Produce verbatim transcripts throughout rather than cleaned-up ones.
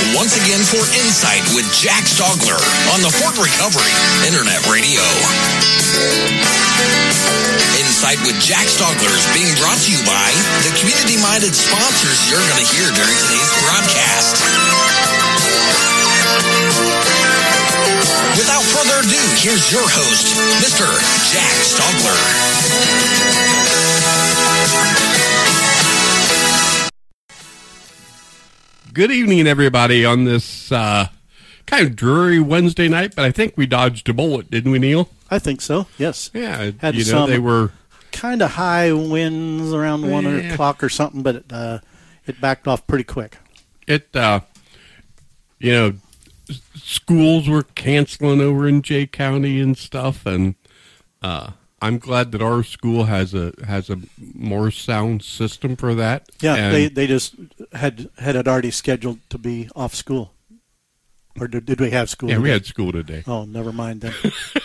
once again for Insight with Jack Stogler on the Fort Recovery Internet Radio. Insight with Jack Stogler is being brought to you by the community-minded sponsors you're going to hear during today's broadcast. Without further ado, here's your host, Mister Jack Stogler. Good evening, everybody, on this uh, kind of dreary Wednesday night, but I think we dodged a bullet, didn't we, Neil? I think so, yes. Yeah, Had you know, some they were kind of high winds around one Yeah. o'clock or something, but it, uh, it backed off pretty quick. it. Uh, you know, s- schools were canceling over in Jay County and stuff, and uh, I'm glad that our school has a has a more sound system for that. Yeah, and they, they just had had it already scheduled to be off school. Or did, did we have school yeah, today? we had school today. Oh, never mind then.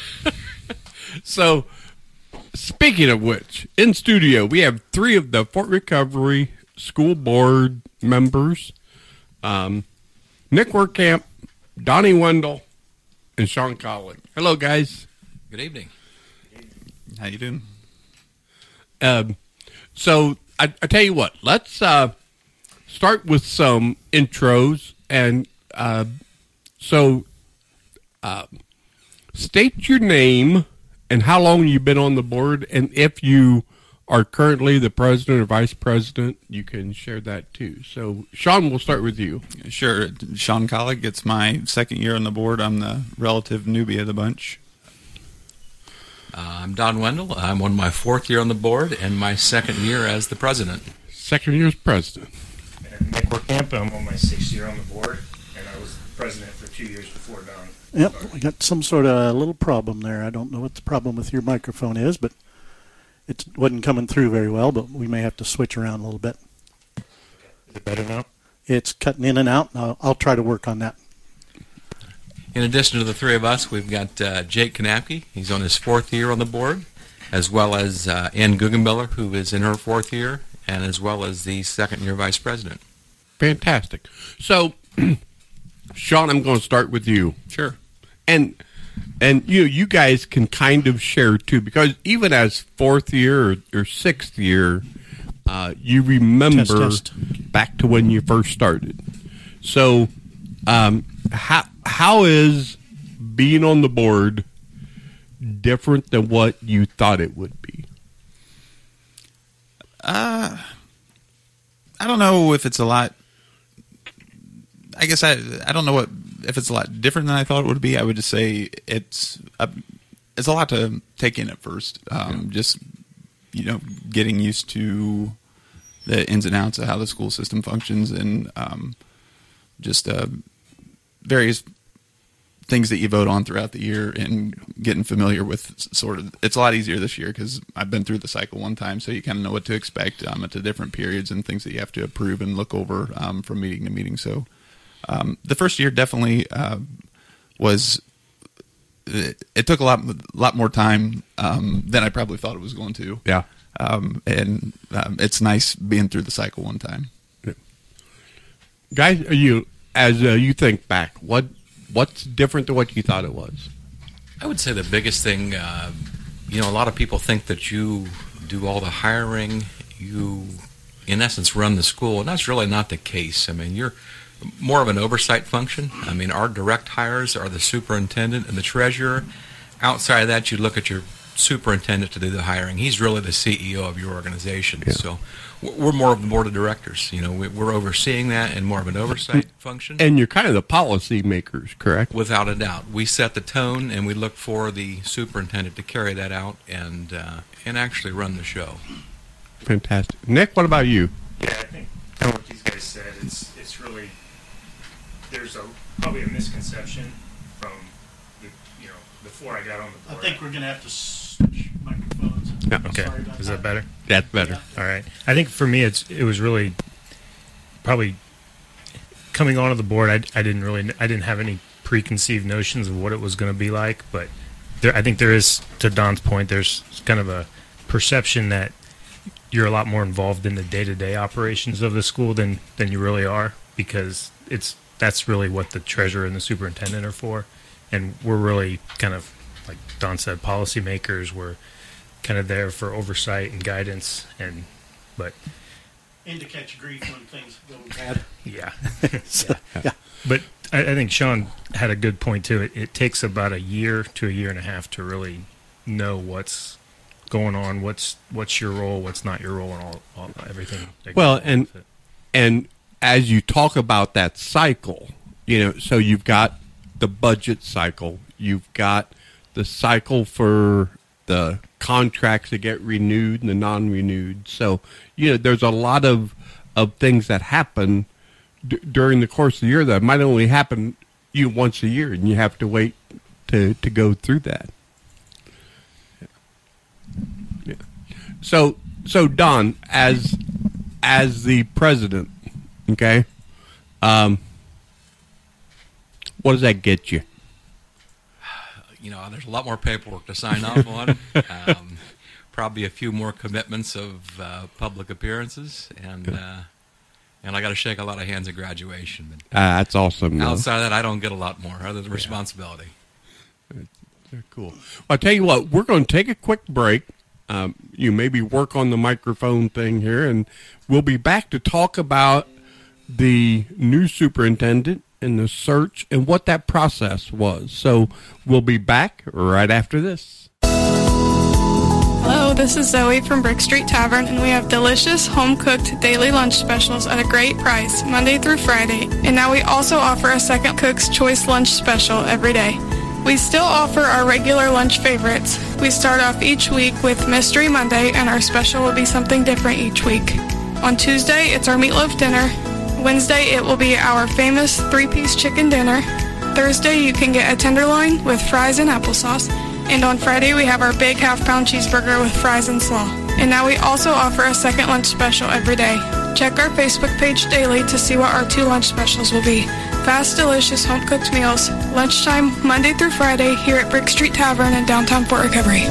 So, speaking of which, in studio, we have three of the Fort Recovery School Board members, um, Nick Werkamp, Donnie Wendell, and Sean Collick. Hello, guys. Good evening. How you doing? Um, so, I, I tell you what, let's uh, start with some intros. And uh, so, uh, state your name and how long you've been on the board, and if you are currently the president or vice president, you can share that too. So, Sean, we'll start with you. Sure. Sean Collick, it's my second year on the board. I'm the relative newbie of the bunch. Uh, I'm Don Wendell. I'm on my fourth year on the board and my second year as the president. Second year as president. And Nick Werkamp, I'm on my sixth year on the board, and I was president for two years before Don. Yep, we got some sort of little problem there. I don't know what the problem with your microphone is, but it wasn't coming through very well, but we may have to switch around a little bit. Is it better now? It's cutting in and out, and I'll, I'll try to work on that. In addition to the three of us, we've got uh, Jake Kanapke. He's on his fourth year on the board, as well as uh, Ann Guggenbiller, who is in her fourth year, and as well as the second year vice president. Fantastic. So, Sean, I'm going to start with you. Sure. And and you know, you guys can kind of share too, because even as fourth year or, or sixth year, uh, you remember Test, test. back to when you first started. So, um, how how is being on the board different than what you thought it would be? Uh, I don't know if it's a lot. I guess I I don't know what if it's a lot different than I thought it would be. I would just say it's a, it's a lot to take in at first. Um, yeah. Just you know, getting used to the ins and outs of how the school system functions, and um, just uh, various things that you vote on throughout the year, and getting familiar with sort of. It's a lot easier this year because I've been through the cycle one time, so you kind of know what to expect um, at the different periods and things that you have to approve and look over um, from meeting to meeting. So. Um, the first year definitely uh, was. It, it took a lot, lot more time um, than I probably thought it was going to. Yeah, um, and um, it's nice being through the cycle one time. Yeah. Guys, are you as uh, you think back, what what's different than what you thought it was? I would say the biggest thing, uh, you know, a lot of people think that you do all the hiring, you, in essence, run the school, and that's really not the case. I mean, you're more of an oversight function. I mean, our direct hires are the superintendent and the treasurer. Outside of that, you look at your superintendent to do the hiring. He's really the C E O of your organization. Yeah. So we're more of the board of directors. You know, we're overseeing that and more of an oversight function. And you're kind of the policy makers, correct? Without a doubt. We set the tone, and we look for the superintendent to carry that out and uh, and actually run the show. Fantastic. Nick, what about you? Yeah, I think kind of what these guys said. It's it's really there's a probably a misconception from the, you know before I got on the board. I think we're going to have to switch microphones. Yeah. Okay, Sorry about is that. that better? That's better. All right. I think for me, it's it was really probably coming onto the board. I, I didn't really I didn't have any preconceived notions of what it was going to be like, but there, I think there is, to Don's point, there's kind of a perception that you're a lot more involved in the day-to-day operations of the school than than you really are, because it's that's really what the treasurer and the superintendent are for. And we're really kind of, like Don said, policymakers. We're kind of there for oversight and guidance, and but and to catch grief when things go bad. Yeah, so, yeah. yeah. But I, I think Sean had a good point too. It, it takes about a year to a year and a half to really know what's going on, what's what's your role, what's not your role, and all, all everything. that Well, goes and with it. and as you talk about that cycle, you know, so you've got the budget cycle, you've got the cycle for the contracts that get renewed and the non-renewed. So, you know, there's a lot of of things that happen d- during the course of the year that might only happen you know, once a year, and you have to wait to to go through that. Yeah. Yeah. So, so Don, as as the president, okay, um, what does that get you? You know, there's a lot more paperwork to sign off on. Um, probably a few more commitments of uh, public appearances, and uh, and I got to shake a lot of hands at graduation. But Uh, that's awesome. though. outside of that, I don't get a lot more other than responsibility. They're cool. Well, I'll tell you what, we're going to take a quick break. Um, you maybe work on the microphone thing here, and we'll be back to talk about the new superintendent and the search and what that process was. So we'll be back right after this. Hello, this is Zoe from Brick Street Tavern, and we have delicious home-cooked daily lunch specials at a great price, Monday through Friday. And now we also offer a second cook's choice lunch special every day. We still offer our regular lunch favorites. We start off each week with Mystery Monday, and our special will be something different each week. On Tuesday, it's our meatloaf dinner. Wednesday, it will be our famous three-piece chicken dinner. Thursday, you can get a tenderloin with fries and applesauce. And on Friday, we have our big half-pound cheeseburger with fries and slaw. And now we also offer a second lunch special every day. Check our Facebook page daily to see what our two lunch specials will be. Fast, delicious, home-cooked meals. Lunchtime, Monday through Friday, here at Brick Street Tavern in downtown Fort Recovery.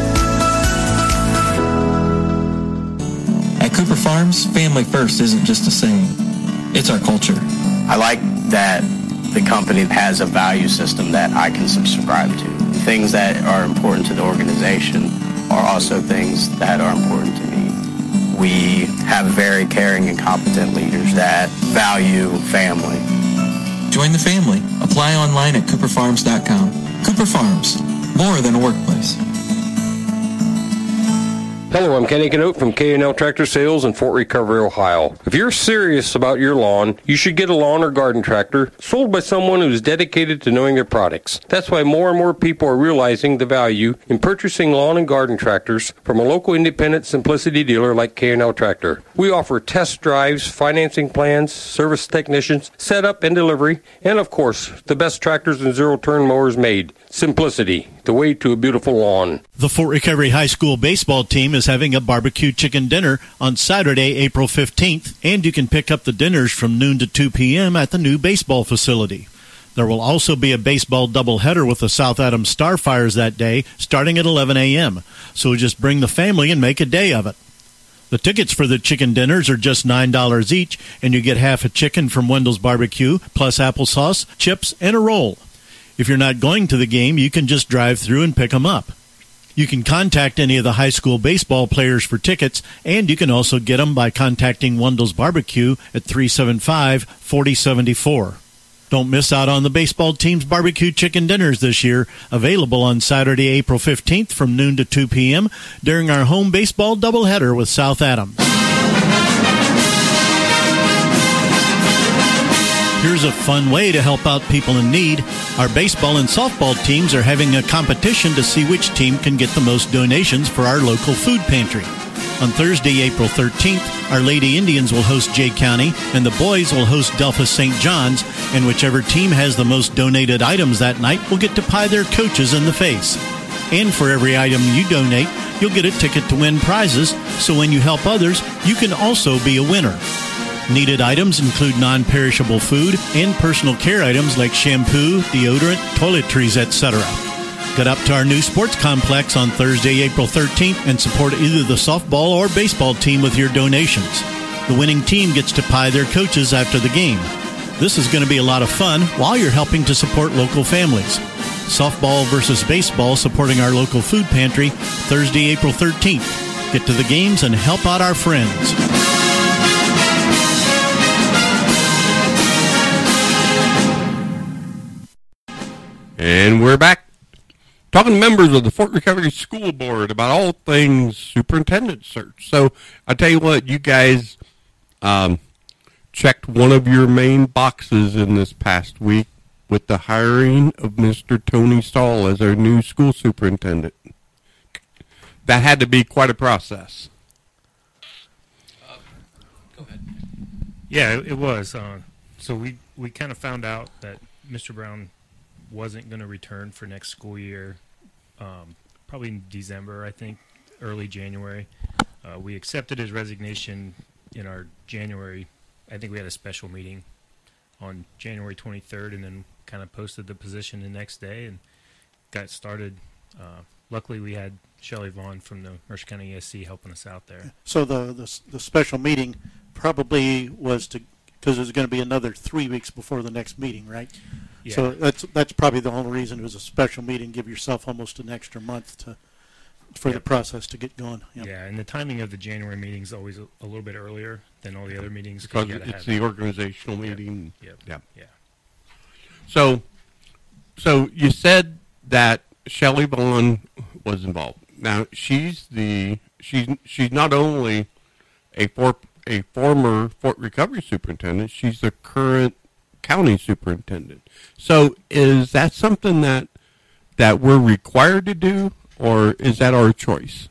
At Cooper Farms, family first isn't just a saying. It's our culture. I like that the company has a value system that I can subscribe to. Things that are important to the organization are also things that are important to me. We have very caring and competent leaders that value family. Join the family. Apply online at cooper farms dot com. Cooper Farms, more than a workplace. Hello, I'm Kenny Canote from K and L Tractor Sales in Fort Recovery, Ohio. If you're serious about your lawn, you should get a lawn or garden tractor sold by someone who's dedicated to knowing their products. That's why more and more people are realizing the value in purchasing lawn and garden tractors from a local independent Simplicity dealer like K and L Tractor. We offer test drives, financing plans, service technicians, setup and delivery, and of course, the best tractors and zero-turn mowers made. Simplicity, the way to a beautiful lawn. The Fort Recovery High School baseball team is having a barbecue chicken dinner on Saturday, April fifteenth, and you can pick up the dinners from noon to two p.m. at the new baseball facility. There will also be a baseball doubleheader with the South Adams Starfires that day, starting at eleven a.m., so just bring the family and make a day of it. The tickets for the chicken dinners are just nine dollars each, and you get half a chicken from Wendell's Barbecue, plus applesauce, chips, and a roll. If you're not going to the game, you can just drive through and pick them up. You can contact any of the high school baseball players for tickets, and you can also get them by contacting Wendell's Barbecue at three seven five, four zero seven four. Don't miss out on the baseball team's barbecue chicken dinners this year, available on Saturday, April fifteenth from noon to two p.m. during our home baseball doubleheader with South Adams. Here's a fun way to help out people in need. Our baseball and softball teams are having a competition to see which team can get the most donations for our local food pantry. On Thursday, April thirteenth, our Lady Indians will host Jay County, and the boys will host Delphos Saint John's, and whichever team has the most donated items that night will get to pie their coaches in the face. And for every item you donate, you'll get a ticket to win prizes, so when you help others, you can also be a winner. Needed items include non-perishable food and personal care items like shampoo, deodorant, toiletries, et cetera. Get up to our new sports complex on Thursday, April thirteenth and support either the softball or baseball team with your donations. The winning team gets to pie their coaches after the game. This is going to be a lot of fun while you're helping to support local families. Softball versus baseball supporting our local food pantry Thursday, April thirteenth. Get to the games and help out our friends. And we're back talking to members of the Fort Recovery School Board about all things superintendent search. So I tell you what, you guys um, checked one of your main boxes in this past week with the hiring of Mister Tony Stahl as our new school superintendent. That had to be quite a process. Uh, go ahead. Yeah, it, it was. Uh, so we, we kind of found out that Mister Brown wasn't going to return for next school year, um, probably in December, I think, early January. Uh, we accepted his resignation in our January. I think we had a special meeting on January twenty-third, and then kind of posted the position the next day and got started. Uh, luckily, we had Shelley Vaughn from the Mercer County E S C helping us out there. So the the, the special meeting probably was to, because there's going to be another three weeks before the next meeting, right? Yeah. So that's that's probably the only reason it was a special meeting. Give yourself almost an extra month to for Yep. the process to get going. Yep. Yeah, and the timing of the January meeting is always a, a little bit earlier than all the other meetings. Because you gotta it's have the organizational meeting. Yep. Yeah. Yeah. So, so you said that Shelley Vaughn was involved. Now she's the she's she's not only a for, a former Fort Recovery superintendent, she's the current county superintendent. So is that something that that we're required to do, or is that our choice?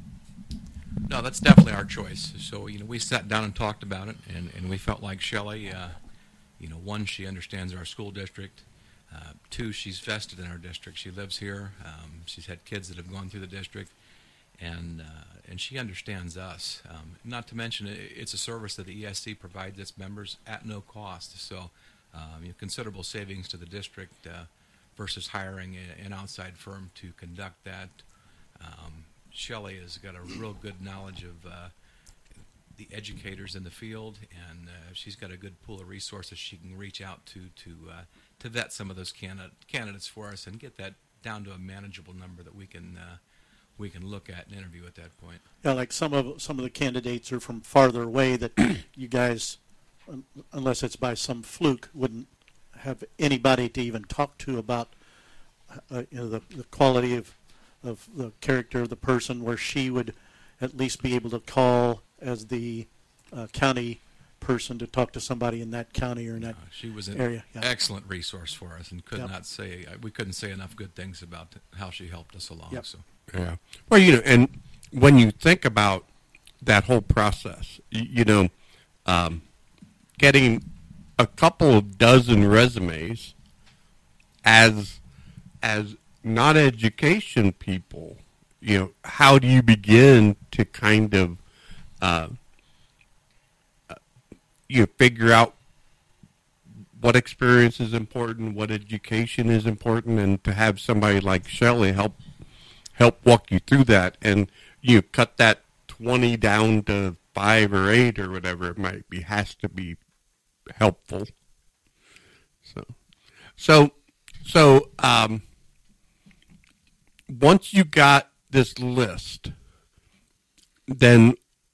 No, that's definitely our choice. So, you know, we sat down and talked about it, and, and we felt like Shelley, uh, you know, one, she understands our school district. Uh, two, she's vested in our district. She lives here. Um, she's had kids that have gone through the district, and uh, and she understands us. Um, not to mention, it, it's a service that the E S C provides its members at no cost. So, um, you know, considerable savings to the district uh, versus hiring a, an outside firm to conduct that. Um, Shelley has got a real good knowledge of uh, the educators in the field, and uh, she's got a good pool of resources she can reach out to to uh, to vet some of those candidate, candidates for us and get that down to a manageable number that we can uh, we can look at and interview at that point. Yeah, like some of some of the candidates are from farther away that you guys, un- unless it's by some fluke, wouldn't have anybody to even talk to about uh, you know the, the quality of of the character of the person, where she would at least be able to call as the uh, county person to talk to somebody in that county or in that Uh, she was an area. Yeah. excellent resource for us, and could Yep. not say we couldn't say enough good things about how she helped us along. Yep. So. Yeah. Well, you know, and when you think about that whole process, you, you know, um, getting a couple of dozen resumes as as non-education people, you know, how do you begin to kind of uh, uh, you know, figure out what experience is important, what education is important, and to have somebody like Shelley help help walk you through that, and you cut that twenty down to five or eight or whatever it might be, has to be helpful. So, so, so, um, once you got this list, then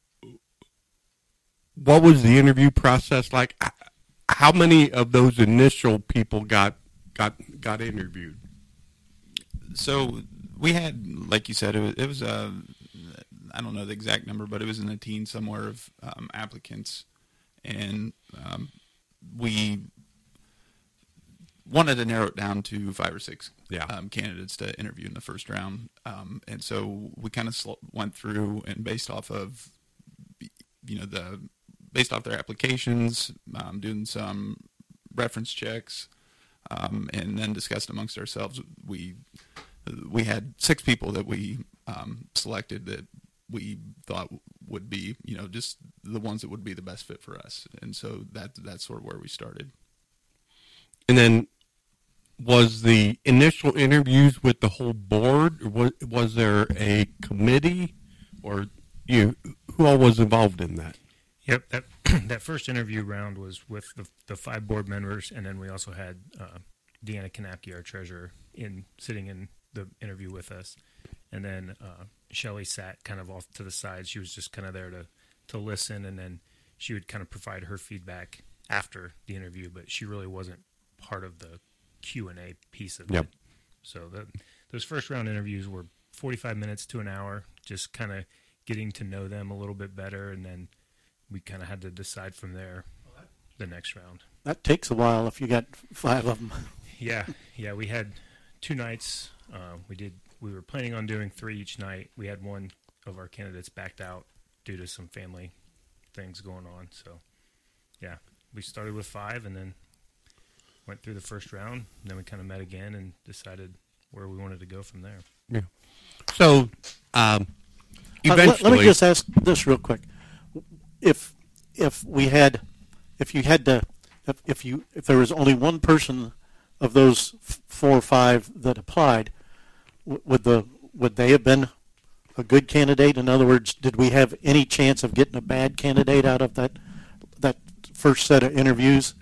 what was the interview process like? How many of those initial people got got got interviewed? So we had, like you said, it was, it was a, I don't know the exact number, but it was in the teens somewhere of um, applicants, and um, we wanted to narrow it down to five or six yeah. um, candidates to interview in the first round, um, and so we kind of sl- went through and based off of, you know, the based off their applications, um, doing some reference checks, um, and then discussed amongst ourselves. We we had six people that we um, selected that we thought would be, you know, just the ones that would be the best fit for us, and so that that's sort of where we started. And then, was the initial interviews with the whole board, or was, was there a committee, or you who all was involved in that? Yep, that that first interview round was with the the five board members, and then we also had uh, Deanna Kanapke, our treasurer, in sitting in the interview with us, and then uh, Shelley sat kind of off to the side. She was just kind of there to to listen, and then she would kind of provide her feedback after the interview, but she really wasn't part of the Q and A piece of Yep. it. So the, those first round interviews were forty-five minutes to an hour, just kind of getting to know them a little bit better, and then we kind of had to decide from there the next round. That takes a while if you got five of them. Yeah, yeah, we had two nights. Uh, we did. We were planning on doing three each night. We had one of our candidates backed out due to some family things going on. So, yeah, we started with five and then went through the first round. And then we kind of met again and decided where we wanted to go from there. Yeah. So, um, Uh, eventually, let, let me just ask this real quick: if if we had, if you had to, if, if you if there was only one person of those f- four or five that applied, w- would the would they have been a good candidate? In other words, did we have any chance of getting a bad candidate out of that that first set of interviews?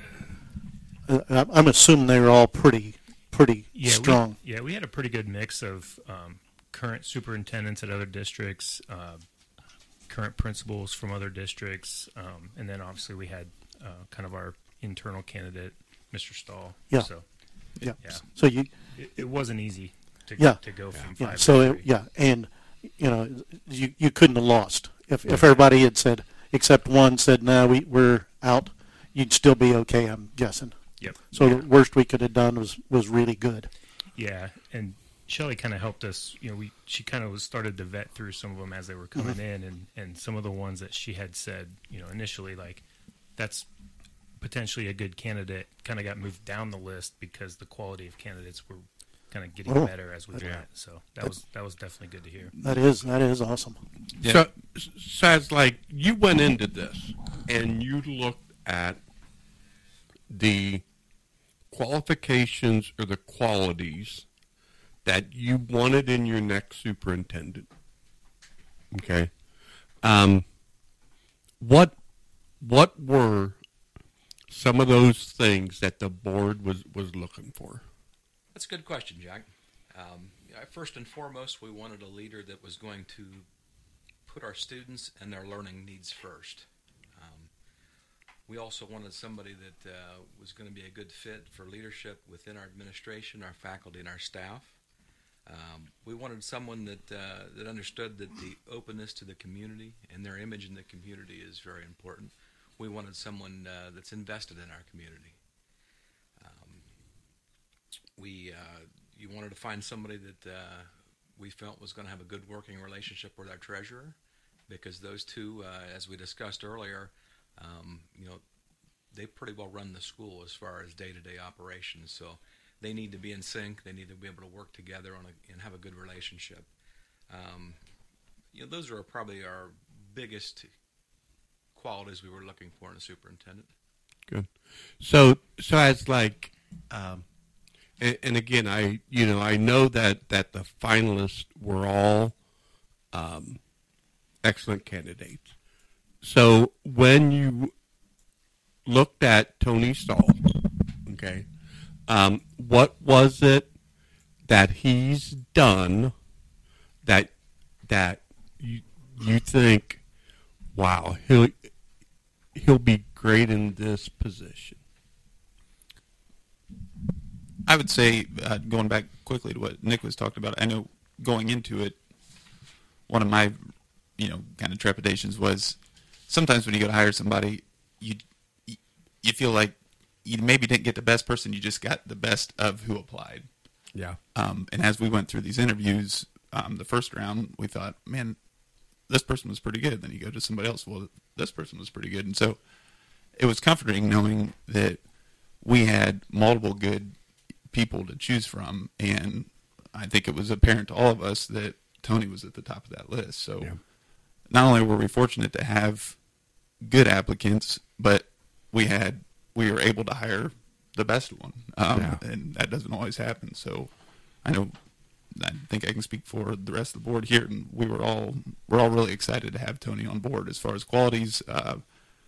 Uh, I'm assuming they were all pretty pretty Yeah, strong. We, yeah, we had a pretty good mix of um, current superintendents at other districts, uh, current principals from other districts, um, and then obviously we had uh, kind of our internal candidate, Mister Stahl. Yeah. So, Yeah. yeah. So you. It, it wasn't easy to Yeah. to go from Yeah. five. So to it, three. yeah, and you know, you you couldn't have lost if if everybody had said except one said no, we we're out. You'd still be okay, I'm guessing. Yep. So Yeah. the worst we could have done was was really good. Yeah, and Shelley kind of helped us. You know, we she kind of was started to vet through some of them as they were coming Mhm. in, and and some of the ones that she had said, you know, initially like that's potentially a good candidate, kind of got moved down the list because the quality of candidates were kind of getting Oh, better as we that- went. So that was that was definitely good to hear. That is that is awesome. So, so it's like you went into this and you looked at the qualifications or the qualities that you wanted in your next superintendent. Okay. Um, what what were some of those things that the board was, was looking for? That's a good question, Jack. Um, yeah, first and foremost, we wanted a leader that was going to put our students and their learning needs first. Um, we also wanted somebody that uh, was going to be a good fit for leadership within our administration, our faculty, and our staff. Um, we wanted someone that uh, that understood that the openness to the community and their image in the community is very important. We wanted someone uh, that's invested in our community. Um, we uh, you wanted to find somebody that uh, we felt was going to have a good working relationship with our treasurer, because those two, uh, as we discussed earlier, um, you know, they pretty well run the school as far as day-to-day operations. So they need to be in sync. They need to be able to work together on a, and have a good relationship. Um, you know, those are probably our biggest qualities we were looking for in a superintendent. Good. So, so as like, um, and, and again, I, you know, I know that, that the finalists were all um, excellent candidates. So when you looked at Tony Stahl, okay, um, what was it that he's done that that you you think, wow, he'll he'll be great in this position? I would say, uh, going back quickly to what Nick was talking about, I know going into it, one of my, you know, kind of trepidations was sometimes when you go to hire somebody, you you feel like you maybe didn't get the best person, you just got the best of who applied. Yeah. Um, and as we went through these interviews, um, the first round, we thought, man, this person was pretty good. Then you go to somebody else, well, this person was pretty good. And so it was comforting knowing that we had multiple good people to choose from. And I think it was apparent to all of us that Tony was at the top of that list. So Yeah. not only were we fortunate to have good applicants, but we had we were able to hire the best one, um, Yeah. and that doesn't always happen. So I know I think I can speak for the rest of the board here, and we were all we're all really excited to have Tony on board as far as qualities. Uh,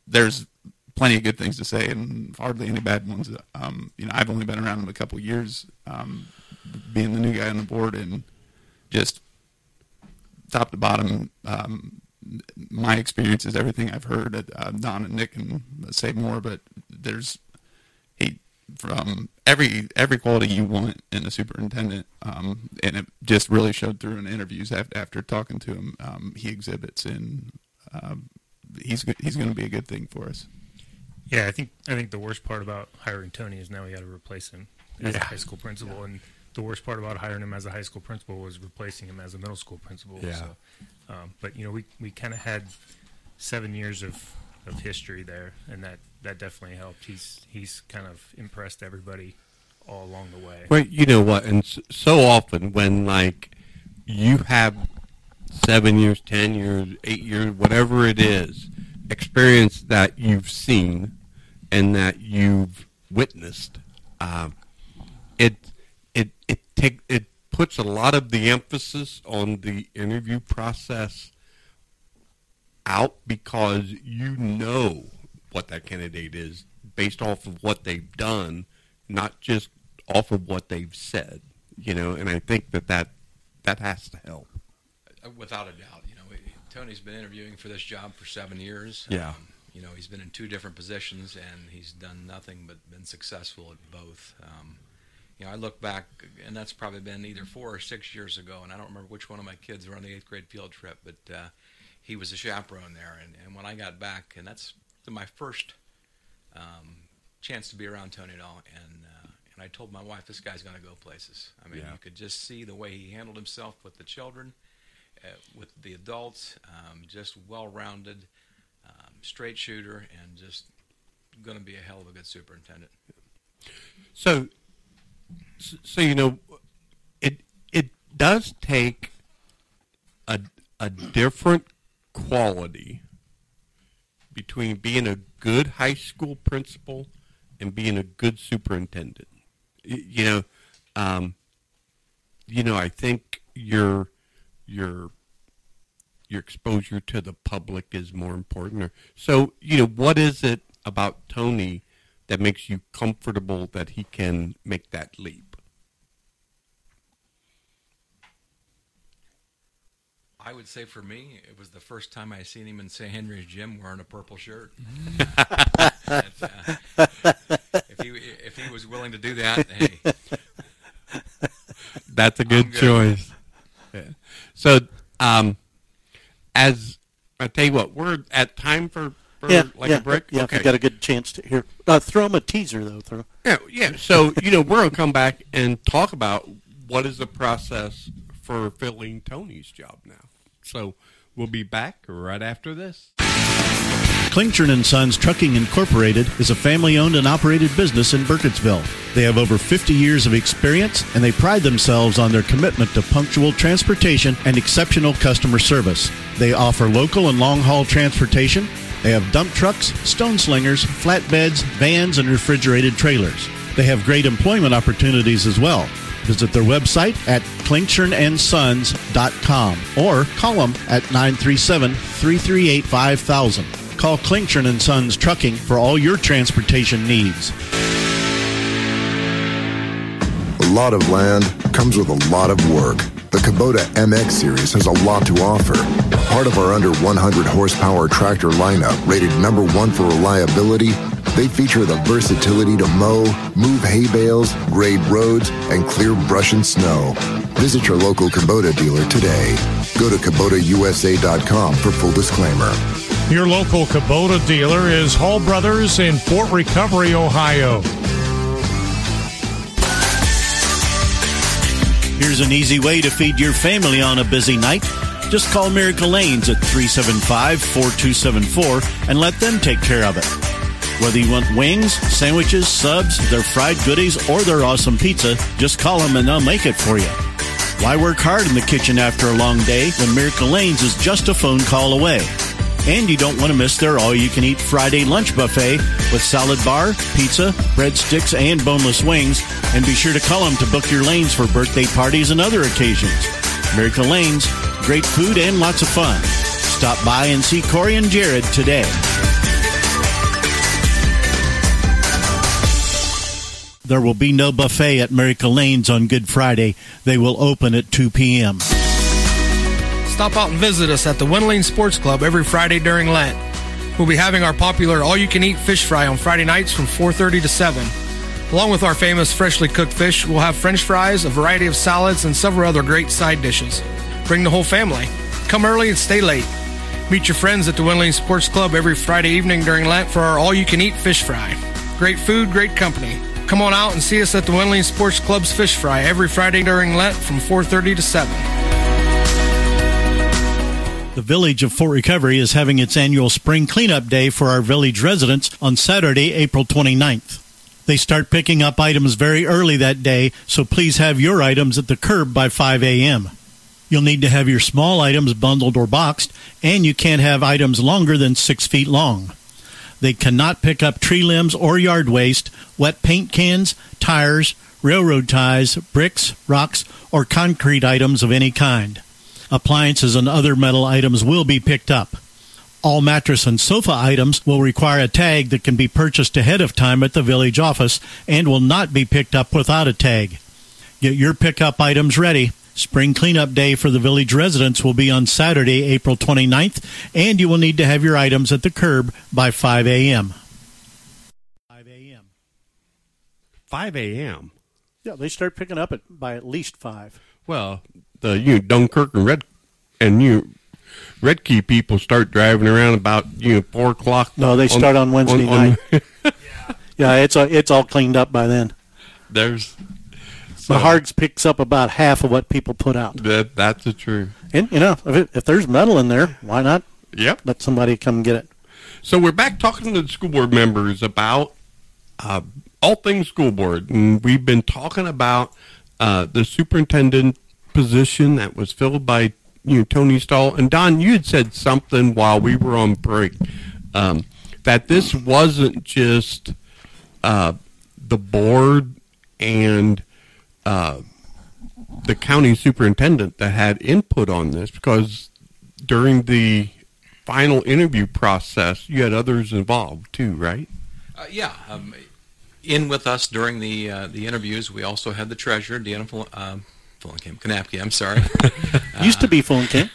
there's plenty of good things to say and hardly any bad ones. Um, you know, I've only been around him a couple of years, um, being the new guy on the board, and just top to bottom, um, my experience is everything I've heard. Uh, Don and Nick can say more, but there's he from every every quality you want in a superintendent, um, and it just really showed through in interviews after, after talking to him. Um, he exhibits, and um, he's he's going to be a good thing for us. Yeah, I think I think the worst part about hiring Tony is now we got to replace him as Yeah. a high school principal, yeah. and the worst part about hiring him as a high school principal was replacing him as a middle school principal. Yeah. So, um, but you know, we, we kind of had seven years of, of history there, and that, that definitely helped. He's he's kind of impressed everybody all along the way. Well, you know what, and so often when like you have seven years, ten years, eight years, whatever it is, experience that you've seen and that you've witnessed, um, it it it take it puts a lot of the emphasis on the interview process out, because you know what that candidate is based off of what they've done, not just off of what they've said, you know, and I think that that, that has to help. Without a doubt. You know, Tony's been interviewing for this job for seven years. Yeah. Um, you know, he's been in two different positions, and he's done nothing but been successful at both. Um, you know, I look back, and that's probably been either four or six years ago, and I don't remember which one of my kids were on the eighth grade field trip, but uh, he was a chaperone there. And, and when I got back, and that's my first um, chance to be around Tony at all, and uh, and I told my wife, this guy's going to go places. I mean, Yeah. you could just see the way he handled himself with the children, uh, with the adults, um, just well-rounded, um, straight shooter, and just going to be a hell of a good superintendent. So, so you know, it it does take a a different quality between being a good high school principal and being a good superintendent. Y- You know, um, you know, I think your your your exposure to the public is more important. So, you know, what is it about Tony that makes you comfortable that he can make that leap? I would say for me, it was the first time I seen him in Saint Henry's gym wearing a purple shirt. That, uh, if he if he was willing to do that, hey, that's a good, good. choice. Yeah. So, um, as I tell you what, we're at time for, for Yeah, like yeah, a break. yeah. Okay. We got a good chance to hear. Uh, throw him a teaser though. Throw. Yeah, yeah. So, you know, we're going to come back and talk about what is the process for filling Tony's job now. So we'll be back right after this. Klingshirn and Sons Trucking Incorporated is a family-owned and operated business in Burkittsville. They have over fifty years of experience, and they pride themselves on their commitment to punctual transportation and exceptional customer service. They offer local and long-haul transportation. They have dump trucks, stone slingers, flatbeds, vans, and refrigerated trailers. They have great employment opportunities as well. Visit their website at klingshirn and sons dot com or call them at nine three seven, three three eight, five thousand. Call Klingshirn and Sons Trucking for all your transportation needs. A lot of land comes with a lot of work. The Kubota M X Series has a lot to offer. Part of our under one hundred horsepower tractor lineup, rated number one for reliability, they feature the versatility to mow, move hay bales, grade roads, and clear brush and snow. Visit your local Kubota dealer today. Go to Kubota U S A dot com for full disclaimer. Your local Kubota dealer is Hall Brothers in Fort Recovery, Ohio. Here's an easy way to feed your family on a busy night. Just call Miracle Lanes at three seven five, four two seven four and let them take care of it. Whether you want wings, sandwiches, subs, their fried goodies, or their awesome pizza, just call them and they'll make it for you. Why work hard in the kitchen after a long day when Miracle Lanes is just a phone call away? And you don't want to miss their all-you-can-eat Friday lunch buffet with salad bar, pizza, breadsticks, and boneless wings. And be sure to call them to book your lanes for birthday parties and other occasions. Miracle Lanes, great food and lots of fun. Stop by and see Corey and Jared today. There will be no buffet at Miracle Lanes on Good Friday. They will open at two p.m. Stop out and visit us at the Wendling Sports Club every Friday during Lent. We'll be having our popular all-you-can-eat fish fry on Friday nights from four thirty to seven. Along with our famous freshly cooked fish, we'll have French fries, a variety of salads, and several other great side dishes. Bring the whole family. Come early and stay late. Meet your friends at the Wendling Sports Club every Friday evening during Lent for our all-you-can-eat fish fry. Great food, great company. Come on out and see us at the Wendling Sports Club's fish fry every Friday during Lent from four thirty to seven. The Village of Fort Recovery is having its annual Spring Cleanup Day for our village residents on Saturday, April twenty-ninth. They start picking up items very early that day, so please have your items at the curb by five a.m. You'll need to have your small items bundled or boxed, and you can't have items longer than six feet long. They cannot pick up tree limbs or yard waste, wet paint cans, tires, railroad ties, bricks, rocks, or concrete items of any kind. Appliances and other metal items will be picked up. All mattress and sofa items will require a tag that can be purchased ahead of time at the village office and will not be picked up without a tag. Get your pickup items ready. Spring Cleanup Day for the village residents will be on Saturday, April twenty-ninth, and you will need to have your items at the curb by five a.m. five a.m. five a.m. Yeah, they start picking up at by at least five. Well, the you know, Dunkirk and Red and you Red Key people start driving around about you know four o'clock. No, they start on, on Wednesday on, night. On yeah. yeah, it's a, it's all cleaned up by then. There's so, the Hargs picks up about half of what people put out. That that's the truth. And you know, if it, if there's metal in there, why not? Yep. Let somebody come get it. So we're back talking to the school board members about uh, all things school board, and we've been talking about uh, the superintendent position that was filled by you know Tony Stahl. And Don, you had said something while we were on break um, that this wasn't just uh, the board and uh, the county superintendent that had input on this, because during the final interview process, you had others involved too, right? Uh, yeah. Um, in with us during the uh, the interviews, we also had the treasurer, Deanna Full, uh, Fullenkamp, Kanapke, I'm sorry. Used to be Fullenkamp.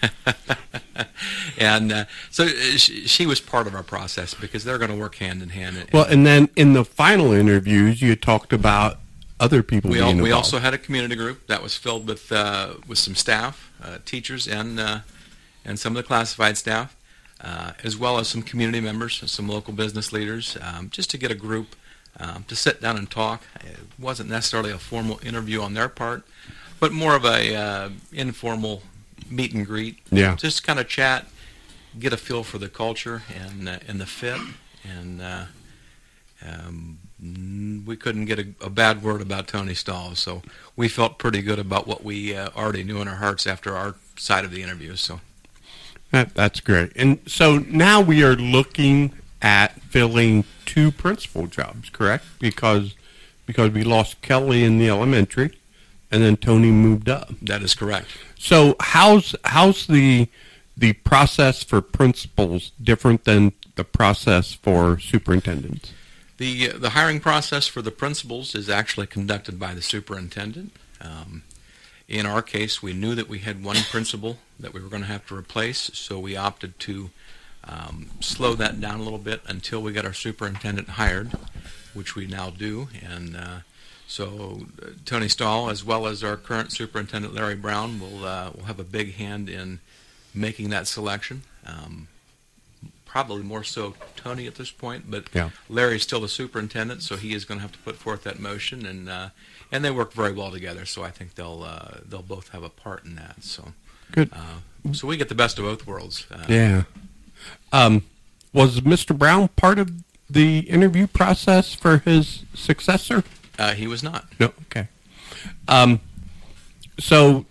and uh, so she, she was part of our process because they're going to work hand in hand. Well, and then in the final interviews, you talked about other people we being all, involved. We also had a community group that was filled with uh, with some staff, uh, teachers, and uh, and some of the classified staff. Uh, as well as some community members, some local business leaders, um, just to get a group um, to sit down and talk. It wasn't necessarily a formal interview on their part, but more of a uh, informal meet and greet. Yeah. Just kind of chat, get a feel for the culture and uh, and the fit, and uh, um, we couldn't get a, a bad word about Tony Stahl, so we felt pretty good about what we uh, already knew in our hearts after our side of the interview. So. That, that's great. And so now we are looking at filling two principal jobs, correct? Because because we lost Kelly in the elementary, and then Tony moved up. That is correct. So how's how's the the process for principals different than the process for superintendents? The the hiring process for the principals is actually conducted by the superintendent. Um, In our case, we knew that we had one principal that we were going to have to replace, so we opted to um, slow that down a little bit until we got our superintendent hired, which we now do. And uh, so uh, Tony Stahl, as well as our current superintendent, Larry Brown, will uh, will have a big hand in making that selection. Um, probably more so Tony at this point, but yeah. Larry's still the superintendent, so he is going to have to put forth that motion, and uh, and they work very well together. So I think they'll uh, they'll both have a part in that. So good. Uh, so we get the best of both worlds. Uh, yeah. Um, was Mister Brown part of the interview process for his successor? Uh, he was not. No. Okay. Um, so.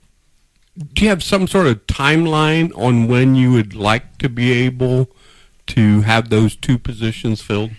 Do you have some sort of timeline on when you would like to be able to have those two positions filled?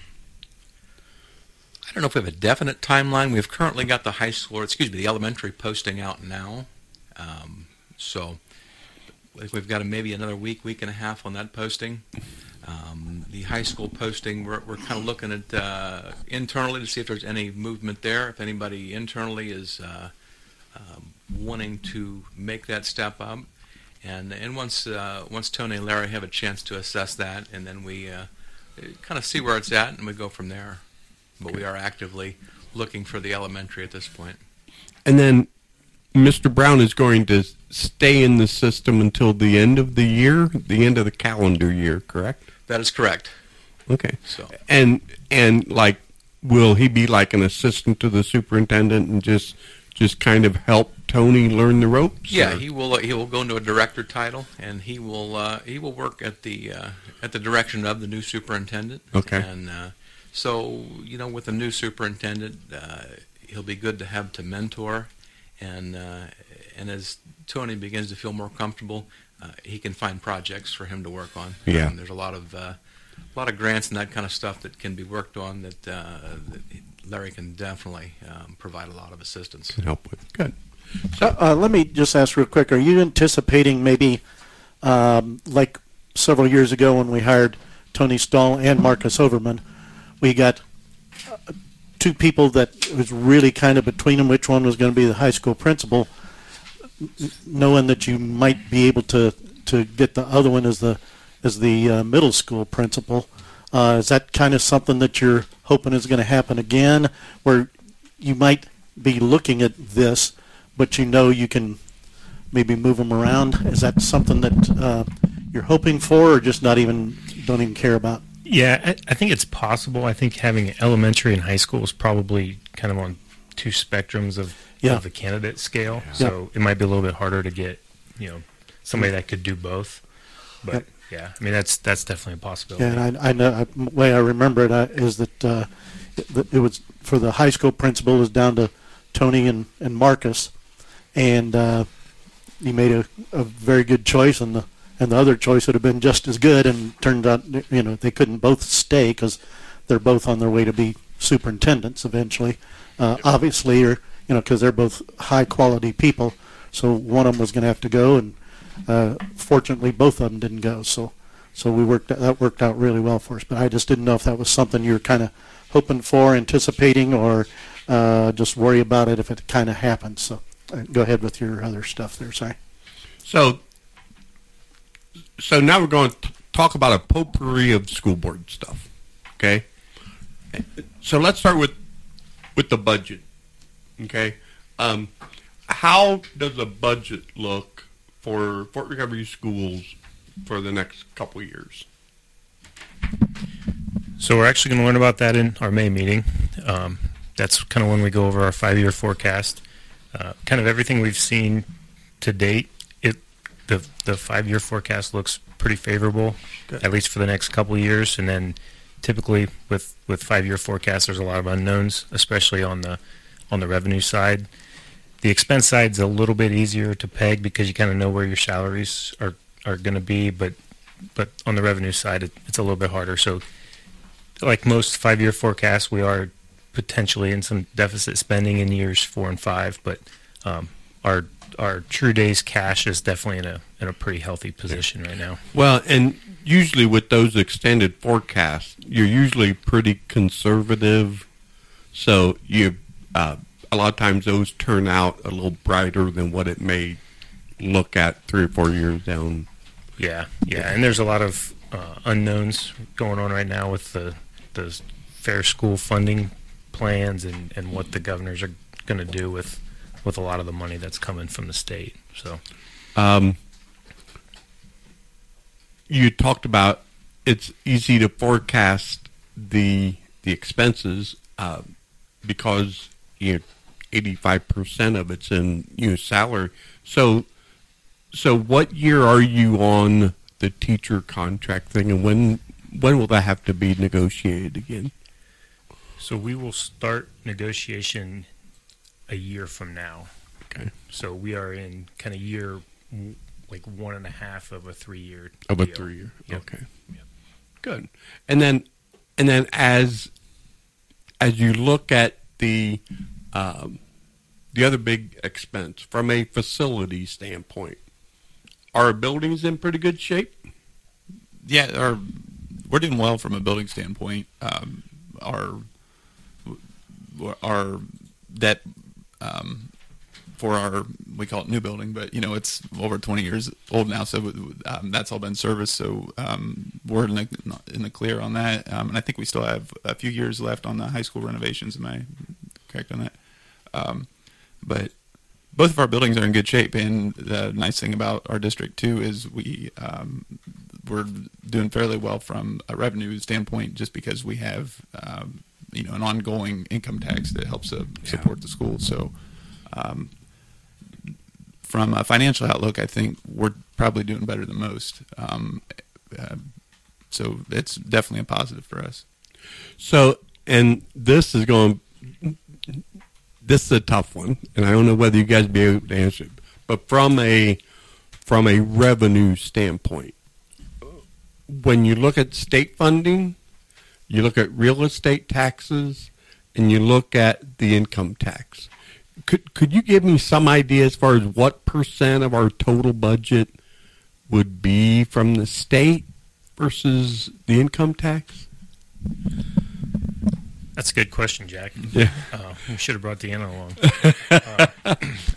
I don't know if we have a definite timeline. We've currently got the high school, or excuse me, the elementary posting out now. Um, so we've got a, maybe another week, week and a half on that posting. Um, the high school posting, we're, we're kind of looking at uh, internally to see if there's any movement there. If anybody internally is uh, um, wanting to make that step up, and and once uh, once Tony and Larry have a chance to assess that, and then we uh, kind of see where it's at, and we go from there. But we are actively looking for the elementary at this point. And then Mister Brown is going to stay in the system until the end of the year, the end of the calendar year, correct? That is correct. Okay. So and and like, will he be like an assistant to the superintendent and just just kind of help Tony learn the ropes? Yeah, or? he will. He will go into a director title, and he will uh, he will work at the uh, at the direction of the new superintendent. Okay. And uh, so you know, with the new superintendent, uh, he'll be good to have to mentor, and uh, and as Tony begins to feel more comfortable, uh, he can find projects for him to work on. Yeah. Um, there's a lot of uh, a lot of grants and that kind of stuff that can be worked on that, uh, that Larry can definitely um, provide a lot of assistance. Can help with. Good. So uh, let me just ask real quick: are you anticipating maybe, um, like several years ago when we hired Tony Stahl and Marcus Overman, we got uh, two people that was really kind of between them which one was going to be the high school principal, knowing that you might be able to, to get the other one as the as the uh, middle school principal. Uh, is that kind of something that you're hoping is going to happen again, where you might be looking at this, but you know you can maybe move them around? Is that something that uh, you're hoping for, or just not even don't even care about? Yeah, I, I think it's possible. I think having elementary and high school is probably kind of on two spectrums of, yeah. of the candidate scale. Yeah. So it might be a little bit harder to get, you know, somebody that could do both. But Yep. yeah, I mean that's that's definitely a possibility. Yeah, and I, I know the way I remember it uh, is that uh, it, it was for the high school principal was down to Tony and, and Marcus, and uh, he made a, a very good choice, and the and the other choice would have been just as good, and turned out, you know, they couldn't both stay because they're both on their way to be superintendents eventually, uh, obviously, or you know, because they're both high quality people. So one of them was going to have to go, and uh, fortunately both of them didn't go. So so we worked that worked out really well for us. But I just didn't know if that was something you were kind of hoping for, anticipating, or uh, just worry about it if it kind of happened. So uh, go ahead with your other stuff there. Sorry. So. So now we're going to talk about a potpourri of school board stuff, okay? So let's start with with the budget, okay? Um, how does the budget look for Fort Recovery schools for the next couple of years? So we're actually going to learn about that in our May meeting. Um, that's kind of when we go over our five-year forecast. Uh, kind of everything we've seen to date, it the the five-year forecast looks pretty favorable, Good. At least for the next couple of years. And then typically with, with five-year forecasts, there's a lot of unknowns, especially on the on the revenue side. The expense side's a little bit easier to peg because you kind of know where your salaries are, are going to be, but but on the revenue side, it, it's a little bit harder. So like most five-year forecasts, we are potentially in some deficit spending in years four and five, but um, our our true days cash is definitely in a in a pretty healthy position right now. Well, and usually with those extended forecasts, you're usually pretty conservative, so you uh, a lot of times those turn out a little brighter than what it may look at three or four years down. Yeah, yeah, and there's a lot of uh, unknowns going on right now with the the fair school funding plans and, and what the governors are going to do with with a lot of the money that's coming from the state. So, um, you talked about it's easy to forecast the the expenses uh, because you know eighty-five percent of it's in you know salary. So, so what year are you on the teacher contract thing, and when when will that have to be negotiated again? So we will start negotiation a year from now. Okay. So we are in kind of year like one and a half of a three-year Of a deal. three-year. Yep. Okay. Yep. Good. And then, and then as as you look at the um, the other big expense from a facility standpoint, are our buildings in pretty good shape? Yeah, our we're doing well from a building standpoint. Um, our our debt um, for our, we call it new building, but you know it's over twenty years old now, so um, that's all been serviced. So um, we're in the in the clear on that, um, and I think we still have a few years left on the high school renovations. Am I correct on that? Um, but both of our buildings are in good shape, and the nice thing about our district too is we um, we're doing fairly well from a revenue standpoint, just because we have um, you know an ongoing income tax that helps uh, support yeah. the school. So. Um, From a financial outlook, I think we're probably doing better than most. Um, uh, so it's definitely a positive for us. So, and this is going, this is a tough one, and I don't know whether you guys will be able to answer it. But from a from a revenue standpoint, when you look at state funding, you look at real estate taxes, and you look at the income tax. Could could you give me some idea as far as what percent of our total budget would be from the state versus the income tax? That's a good question, Jack. Yeah. Uh, we should have brought Deanna along. uh,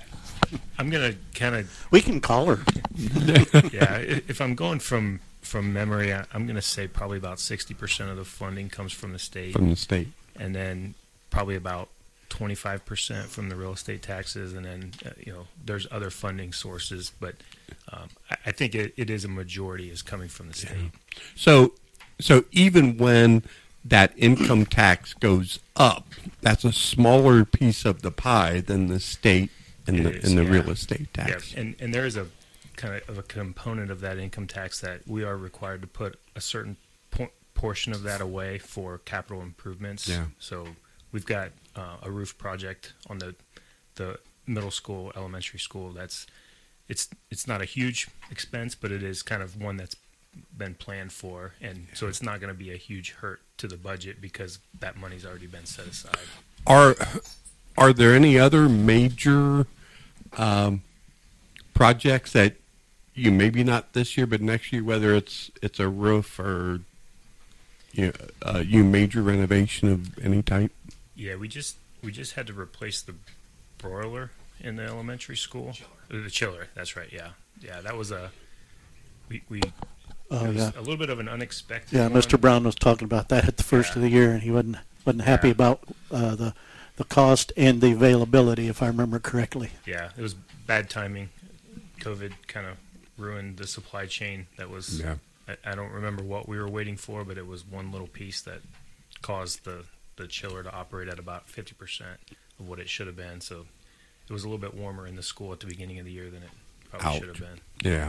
I'm going to kind of... We can call her. Yeah, if I'm going from, from memory, I'm going to say probably about sixty percent of the funding comes from the state. From the state. And then probably about twenty-five percent from the real estate taxes, and then uh, you know there's other funding sources, but um, I, I think it, it is a majority is coming from the state. Yeah. So, so even when that income tax goes up, that's a smaller piece of the pie than the state and the is, and the yeah. real estate tax. Yeah, and and there is a kind of a component of that income tax that we are required to put a certain po- portion of that away for capital improvements. Yeah. So we've got uh, a roof project on the the middle school, elementary school. That's it's it's not a huge expense, but it is kind of one that's been planned for, and so it's not going to be a huge hurt to the budget because that money's already been set aside. Are are there any other major um, projects that you maybe not this year, but next year, whether it's it's a roof or you know, uh, you major renovation of any type? Yeah, we just we just had to replace the broiler in the elementary school. Chiller. The chiller, that's right. Yeah, yeah, that was a we we. Oh, it was yeah. a little bit of an unexpected. Yeah, one. Mister Brown was talking about that at the first Yeah. of the year, and he wasn't wasn't happy Yeah. about uh, the the cost and the availability, if I remember correctly. Yeah, it was bad timing. COVID kind of ruined the supply chain. That was. Yeah. I, I don't remember what we were waiting for, but it was one little piece that caused the the chiller to operate at about fifty percent of what it should have been. So it was a little bit warmer in the school at the beginning of the year than it probably Ouch. should have been. Yeah.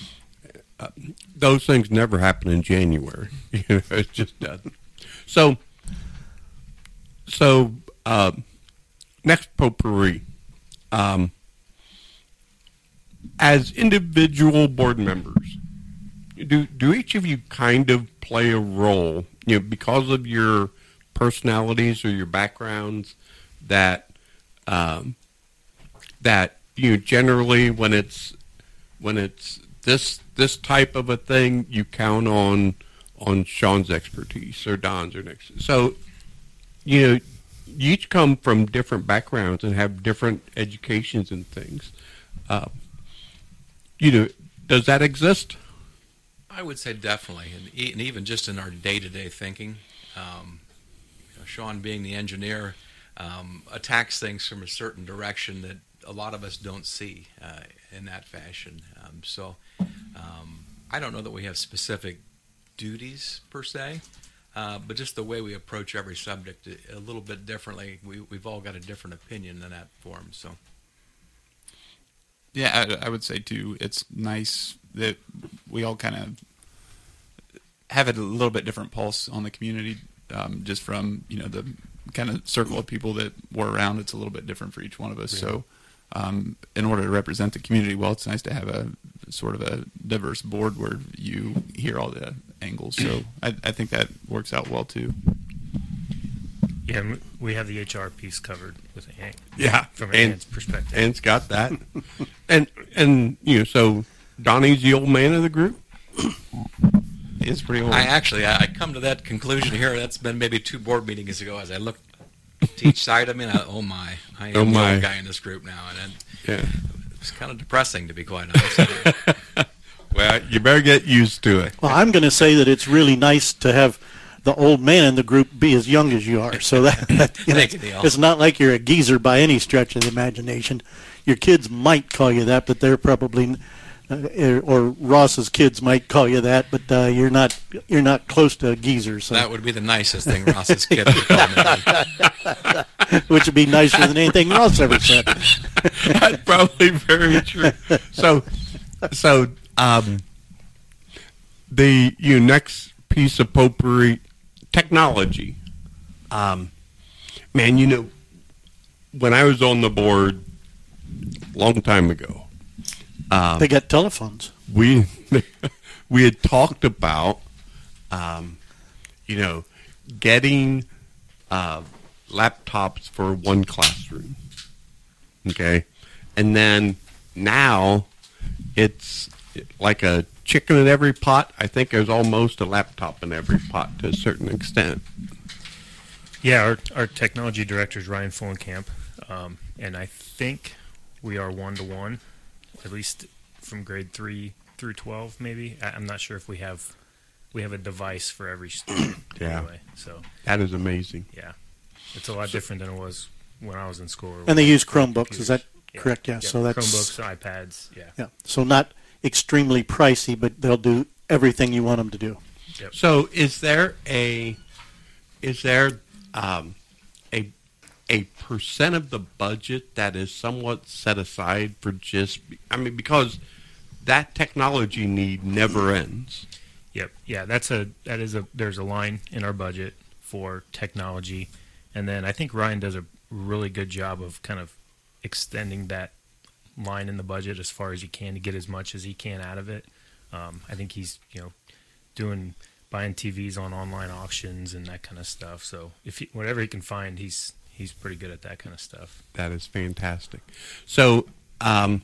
Uh, those things never happen in January. You know, it just doesn't. So, so uh, next potpourri. Um, as individual board members, do do each of you kind of play a role? You know, because of your personalities or your backgrounds, that um, that you know, generally when it's when it's this this type of a thing, you count on on Sean's expertise or Don's or Nick's. So, you know, you each come from different backgrounds and have different educations and things. Uh, you know, does that exist? I would say definitely, and, e- and even just in our day-to-day thinking, um, you know, Sean being the engineer um, attacks things from a certain direction that a lot of us don't see uh, in that fashion. Um, so um, I don't know that we have specific duties per se, uh, but just the way we approach every subject a, a little bit differently. We, we've all got a different opinion in that form. So. Yeah, I, I would say too, it's nice that we all kind of have a little bit different pulse on the community, um, just from, you know, the kind of circle of people that we're around. It's a little bit different for each one of us. Yeah. So um, in order to represent the community well, it's nice to have a sort of a diverse board where you hear all the angles. So I, I think that works out well too. Yeah, and we have the H R piece covered with Ann. Yeah, from and, Ann's perspective. Ann's got that, and and you know, so Donnie's the old man of the group. is pretty old. I actually, I I come to that conclusion here. That's been maybe two board meetings ago. As I look to each side of me, and I, oh my, I am Oh the my. old guy in this group now, and then Yeah. it's kind of depressing, to be quite honest. Well, you better get used to it. Well, I'm going to say that it's really nice to have the old man in the group be as young as you are. So that, that you know, Thank you, Neil. it's not like you're a geezer by any stretch of the imagination. Your kids might call you that, but they're probably, uh, or Ross's kids might call you that, but uh, you're not you're not close to a geezer. So. That would be the nicest thing Ross's kid would call me. Which would be nicer than anything Ross ever said. That's probably very true. So, so um, the you know, next piece of potpourri, technology. Um, man, you know, when I was on the board a long time ago, um, They got telephones. we we had talked about, um, you know, getting uh, laptops for one classroom. Okay, and then now it's like a chicken in every pot. I think there's almost a laptop in every pot to a certain extent. Yeah, our our technology director is Ryan Fullenkamp, um, and I think we are one to one, at least from grade three through twelve. Maybe I, I'm not sure if we have we have a device for every student. Yeah. Anyway, so That is amazing. yeah, it's a lot different than it was when I was in school. or And they when I use was playing Chromebooks, is that computers. correct? Yeah, so that's- Chromebooks, iPads. Yeah. Yeah. So not extremely pricey, but they'll do everything you want them to do. Yep. So is there a is there um, a a percent of the budget that is somewhat set aside for just I mean because that technology need never ends. Yep. Yeah, that's a that is a there's a line in our budget for technology, and then I think Ryan does a really good job of kind of extending that line in the budget as far as he can to get as much as he can out of it. Um, I think he's you know doing buying T Vs on online auctions and that kind of stuff. So if he, whatever he can find, he's he's pretty good at that kind of stuff. That is fantastic. So, um,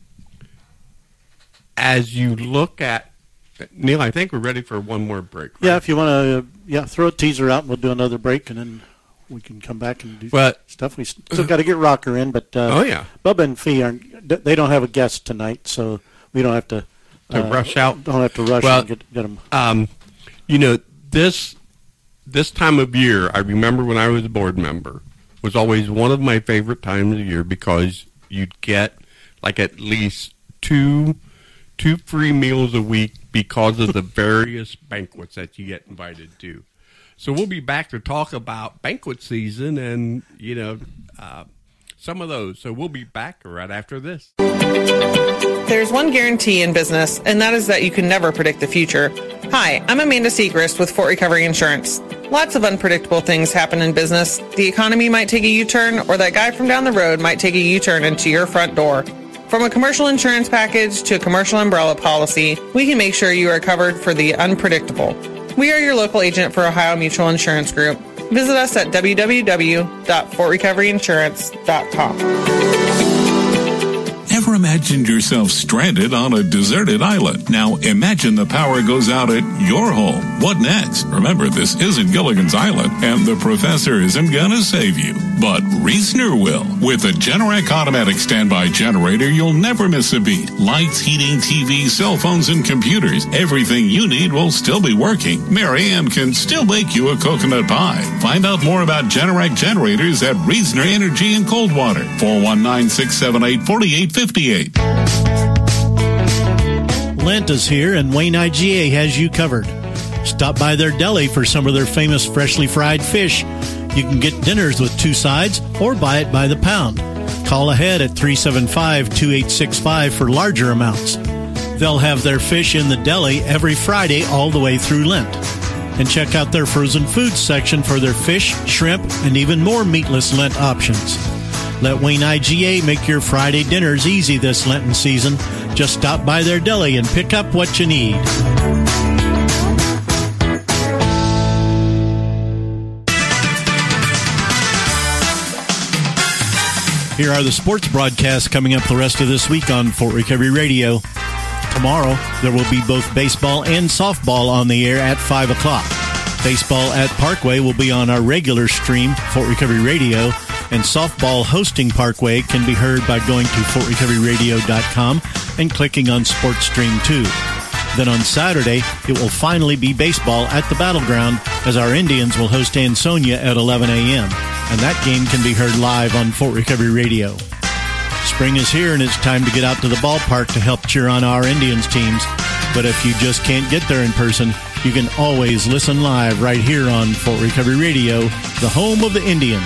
as you look at Neil, I think we're ready for one more break. Right? Yeah, if you want to, uh, yeah, throw a teaser out, and we'll do another break, and then we can come back and do But- stuff. We still got to get Rocker in, but uh, Oh, yeah. Bubba and Fee aren't. They don't have a guest tonight, so we don't have to To uh, rush out. Don't have to rush Well, and get, get them. Um, you know, this this time of year, I remember when I was a board member, was always one of my favorite times of year because you'd get like at least two two free meals a week because of the various banquets that you get invited to. So we'll be back to talk about banquet season and, you know, uh, some of those. So we'll be back right after this. There's one guarantee in business, and that is that you can never predict the future. Hi, I'm Amanda Segrist with Fort Recovery Insurance. Lots of unpredictable things happen in business. The economy might take a U-turn, or that guy from down the road might take a U-turn into your front door. From a commercial insurance package to a commercial umbrella policy, we can make sure you are covered for the unpredictable. We are your local agent for Ohio Mutual Insurance Group. Visit us at w w w dot fort recovery insurance dot com. Ever imagined yourself stranded on a deserted island? Now imagine the power goes out at your home. What next? Remember, this isn't Gilligan's Island, and the professor isn't gonna save you. But Reasoner will. With a Generac automatic standby generator, you'll never miss a beat. Lights, heating, T V, cell phones, and computers. Everything you need will still be working. Mary Ann can still make you a coconut pie. Find out more about Generac generators at Reasoner Energy in Coldwater. four one nine, six seven eight, four eight five eight. Lent is here, and Wayne I G A has you covered. Stop by their deli for some of their famous freshly fried fish. You can get dinners with two sides or buy it by the pound. Call ahead at three seven five, two eight six five for larger amounts. They'll have their fish in the deli every Friday all the way through Lent. And check out their frozen foods section for their fish, shrimp, and even more meatless Lent options. Let Wayne I G A make your Friday dinners easy this Lenten season. Just stop by their deli and pick up what you need. Here are the sports broadcasts coming up the rest of this week on Fort Recovery Radio. Tomorrow, there will be both baseball and softball on the air at five o'clock. Baseball at Parkway will be on our regular stream, Fort Recovery Radio, and softball hosting Parkway can be heard by going to fort recovery radio dot com and clicking on Sports Stream two. Then on Saturday, it will finally be baseball at the Battleground as our Indians will host Ansonia at eleven a.m., and that game can be heard live on Fort Recovery Radio. Spring is here, and it's time to get out to the ballpark to help cheer on our Indians teams. But if you just can't get there in person, you can always listen live right here on Fort Recovery Radio, the home of the Indians.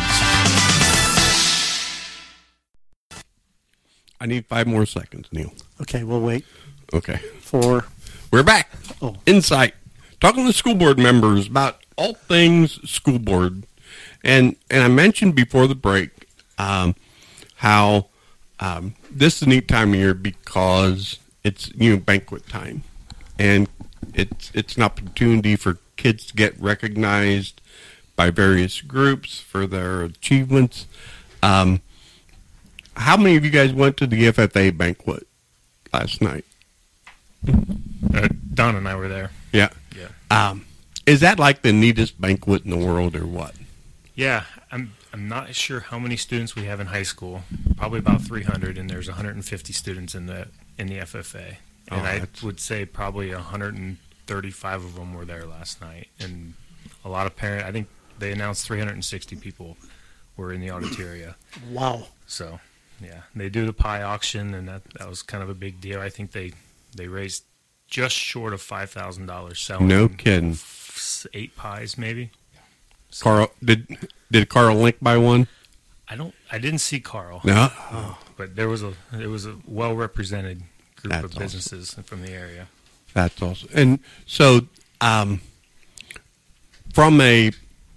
I need five more seconds, Neil. Okay, we'll wait. Okay. For We're back. Oh. Insight. Talking to school board members about all things school board. And and I mentioned before the break um, how um, this is a neat time of year because it's, you know, banquet time. And it's it's an opportunity for kids to get recognized by various groups for their achievements. Um, how many of you guys went to the F F A banquet last night? Uh, Don and I were there. Yeah. Yeah. Um, is that like the neatest banquet in the world or what? Yeah, I'm I'm not sure how many students we have in high school. Probably about three hundred, and there's one hundred fifty students in the in the F F A. And Oh, I that's- would say probably one hundred thirty-five of them were there last night, and a lot of parents. I think they announced three hundred sixty people were in the auditoria. Wow. So, yeah, they do the pie auction, and that that was kind of a big deal. I think they they raised just short of five thousand dollars selling. No kidding. f- Eight pies, maybe. Carl did did Carl Link buy one? I don't. I didn't see Carl. No? But there was a it was a well represented group That's of businesses from the area. That's awesome. And so, um, from a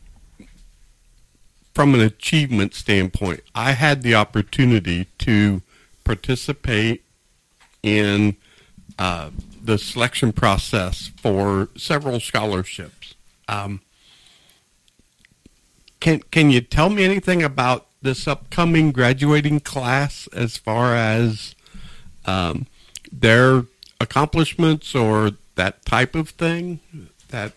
from an achievement standpoint, I had the opportunity to participate in uh, the selection process for several scholarships. Um, can can you tell me anything about this upcoming graduating class as far as um, their accomplishments or that type of thing? That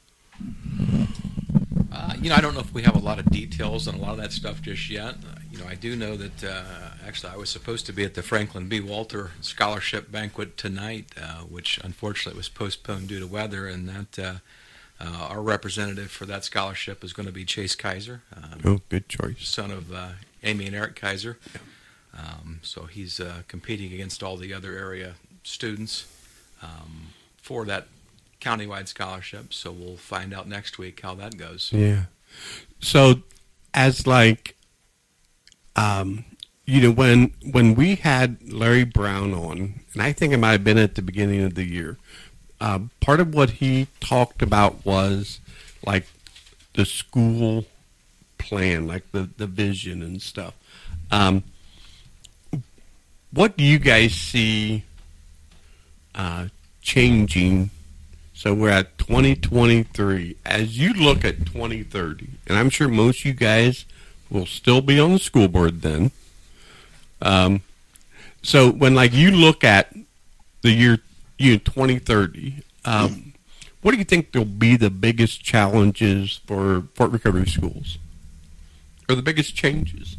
Uh, you know, I don't know if we have a lot of details on a lot of that stuff just yet. Uh, you know, I do know that uh, actually I was supposed to be at the Franklin B. Walter Scholarship Banquet tonight, uh, which unfortunately was postponed due to weather, and that uh, uh, our representative for that scholarship is going to be Chase Kaiser. Um, Oh, good choice. Son of uh, Amy and Eric Kaiser. Um, so he's uh, competing against all the other area students um, for that countywide scholarship. So we'll find out next week how that goes. Yeah. So, as like, um, you know, when when we had Larry Brown on, and I think it might have been at the beginning of the year, uh, part of what he talked about was like the school plan, like the, the vision and stuff. Um, what do you guys see uh, changing? So we're at twenty twenty-three. As you look at twenty thirty, and I'm sure most of you guys will still be on the school board then. Um, so when like you look at the year, you know, twenty thirty, um, what do you think will be the biggest challenges for Fort Recovery schools, or the biggest changes?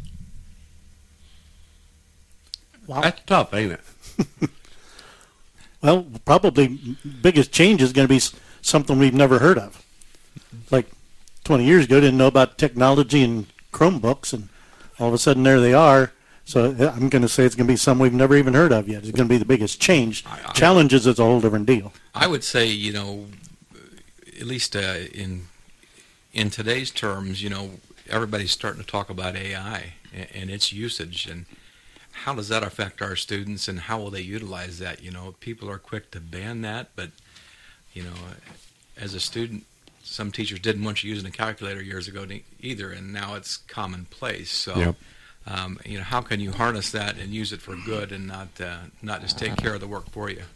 Wow. That's tough, ain't it? Well, probably biggest change is going to be s- something we've never heard of. Like twenty years ago, didn't know about technology and Chromebooks, and all of a sudden there they are. So uh, I'm going to say it's going to be something we've never even heard of yet. It's going to be the biggest change. I- Challenges is a whole different deal. I would say, you know, at least uh, in in today's terms, you know, everybody's starting to talk about A I and, and its usage, and how does that affect our students, and how will they utilize that? You know, people are quick to ban that, but, you know, as a student, some teachers didn't want you using a calculator years ago ne- either, and now it's commonplace. So, Yep. um, you know, how can you harness that and use it for good and not uh, not just take care of the work for you?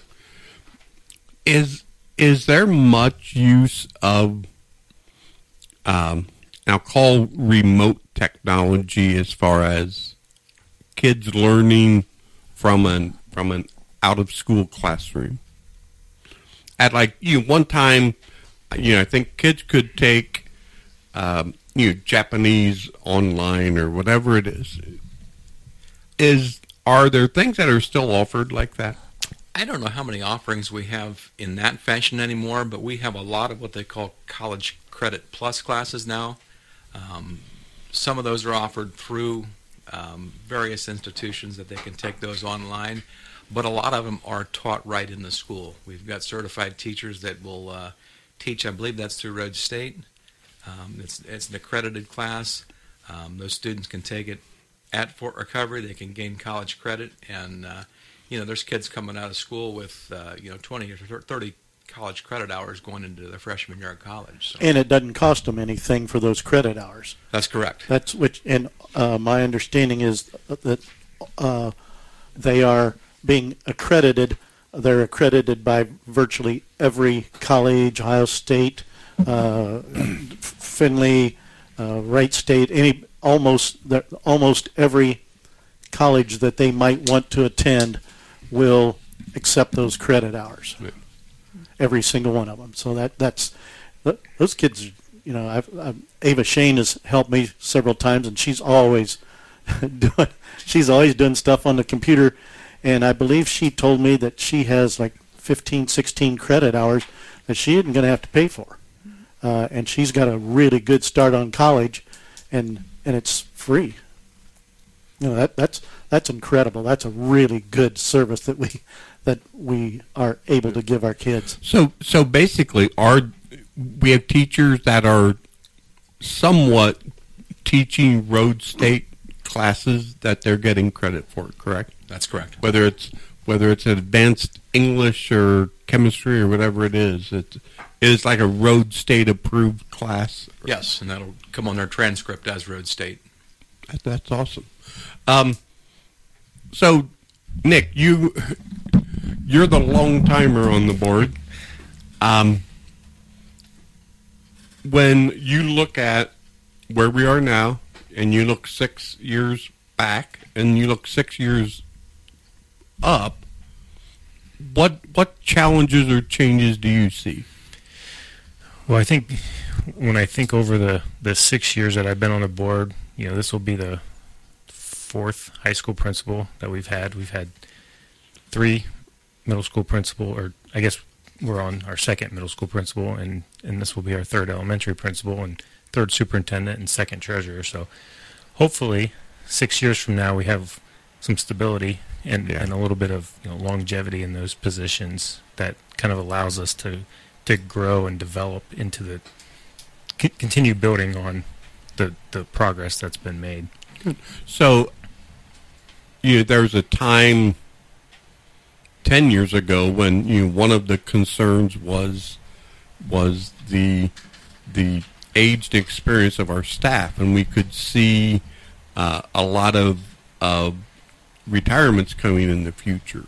Is is there much use of um, I'll call remote technology as far as kids learning from an from an out of school classroom. At like you know, one time, you know, I think kids could take um, you know Japanese online or whatever it is. Is are there things that are still offered like that? I don't know how many offerings we have in that fashion anymore, but we have a lot of what they call college credit plus classes now. Um, some of those are offered through um, various institutions that they can take those online, but a lot of them are taught right in the school. We've got certified teachers that will uh, teach, I believe that's through Rhodes State. Um, it's, it's an accredited class. Um, those students can take it at Fort Recovery. They can gain college credit, and uh, you know, there's kids coming out of school with uh, you know twenty or thirty college credit hours going into their freshman year of college. So. And it doesn't cost them anything for those credit hours. That's correct. That's which, and uh, my understanding is that uh, they are being accredited. They're accredited by virtually every college, Ohio State, uh, Findlay, uh, Wright State, any almost almost every college that they might want to attend will accept those credit hours. Yeah. Every single one of them. So that that's those kids. You know, I've, I've, Ava Shane has helped me several times, and she's always doing she's always doing stuff on the computer. And I believe she told me that she has like fifteen, sixteen credit hours that she isn't going to have to pay for, uh, and she's got a really good start on college, and and it's free. You know, that that's that's incredible. That's a really good service that we that we are able to give our kids. So so basically, are we have teachers that are somewhat teaching Rhodes State classes that they're getting credit for, correct? That's correct. Whether it's whether it's advanced English or chemistry or whatever it is, it, it is like a Rhodes State approved class. Yes, and that'll come on their transcript as Rhodes State. That, that's awesome. Um, so, Nick, you you're the long timer on the board. Um, when you look at where we are now, and you look six years back, and you look six years up, what what challenges or changes do you see? Well, I think when I think over the, the six years that I've been on the board, you know, this will be the fourth high school principal that we've had. We've had three middle school principal, or I guess we're on our second middle school principal, and, and this will be our third elementary principal and third superintendent and second treasurer. So hopefully six years from now we have some stability and, yeah. and a little bit of you know, longevity in those positions that kind of allows us to, to grow and develop into the c- continue building on the, the progress that's been made. Good. So, you know, there was a time ten years ago when you know, one of the concerns was was the the age and experience of our staff, and we could see uh, a lot of uh, retirements coming in the future.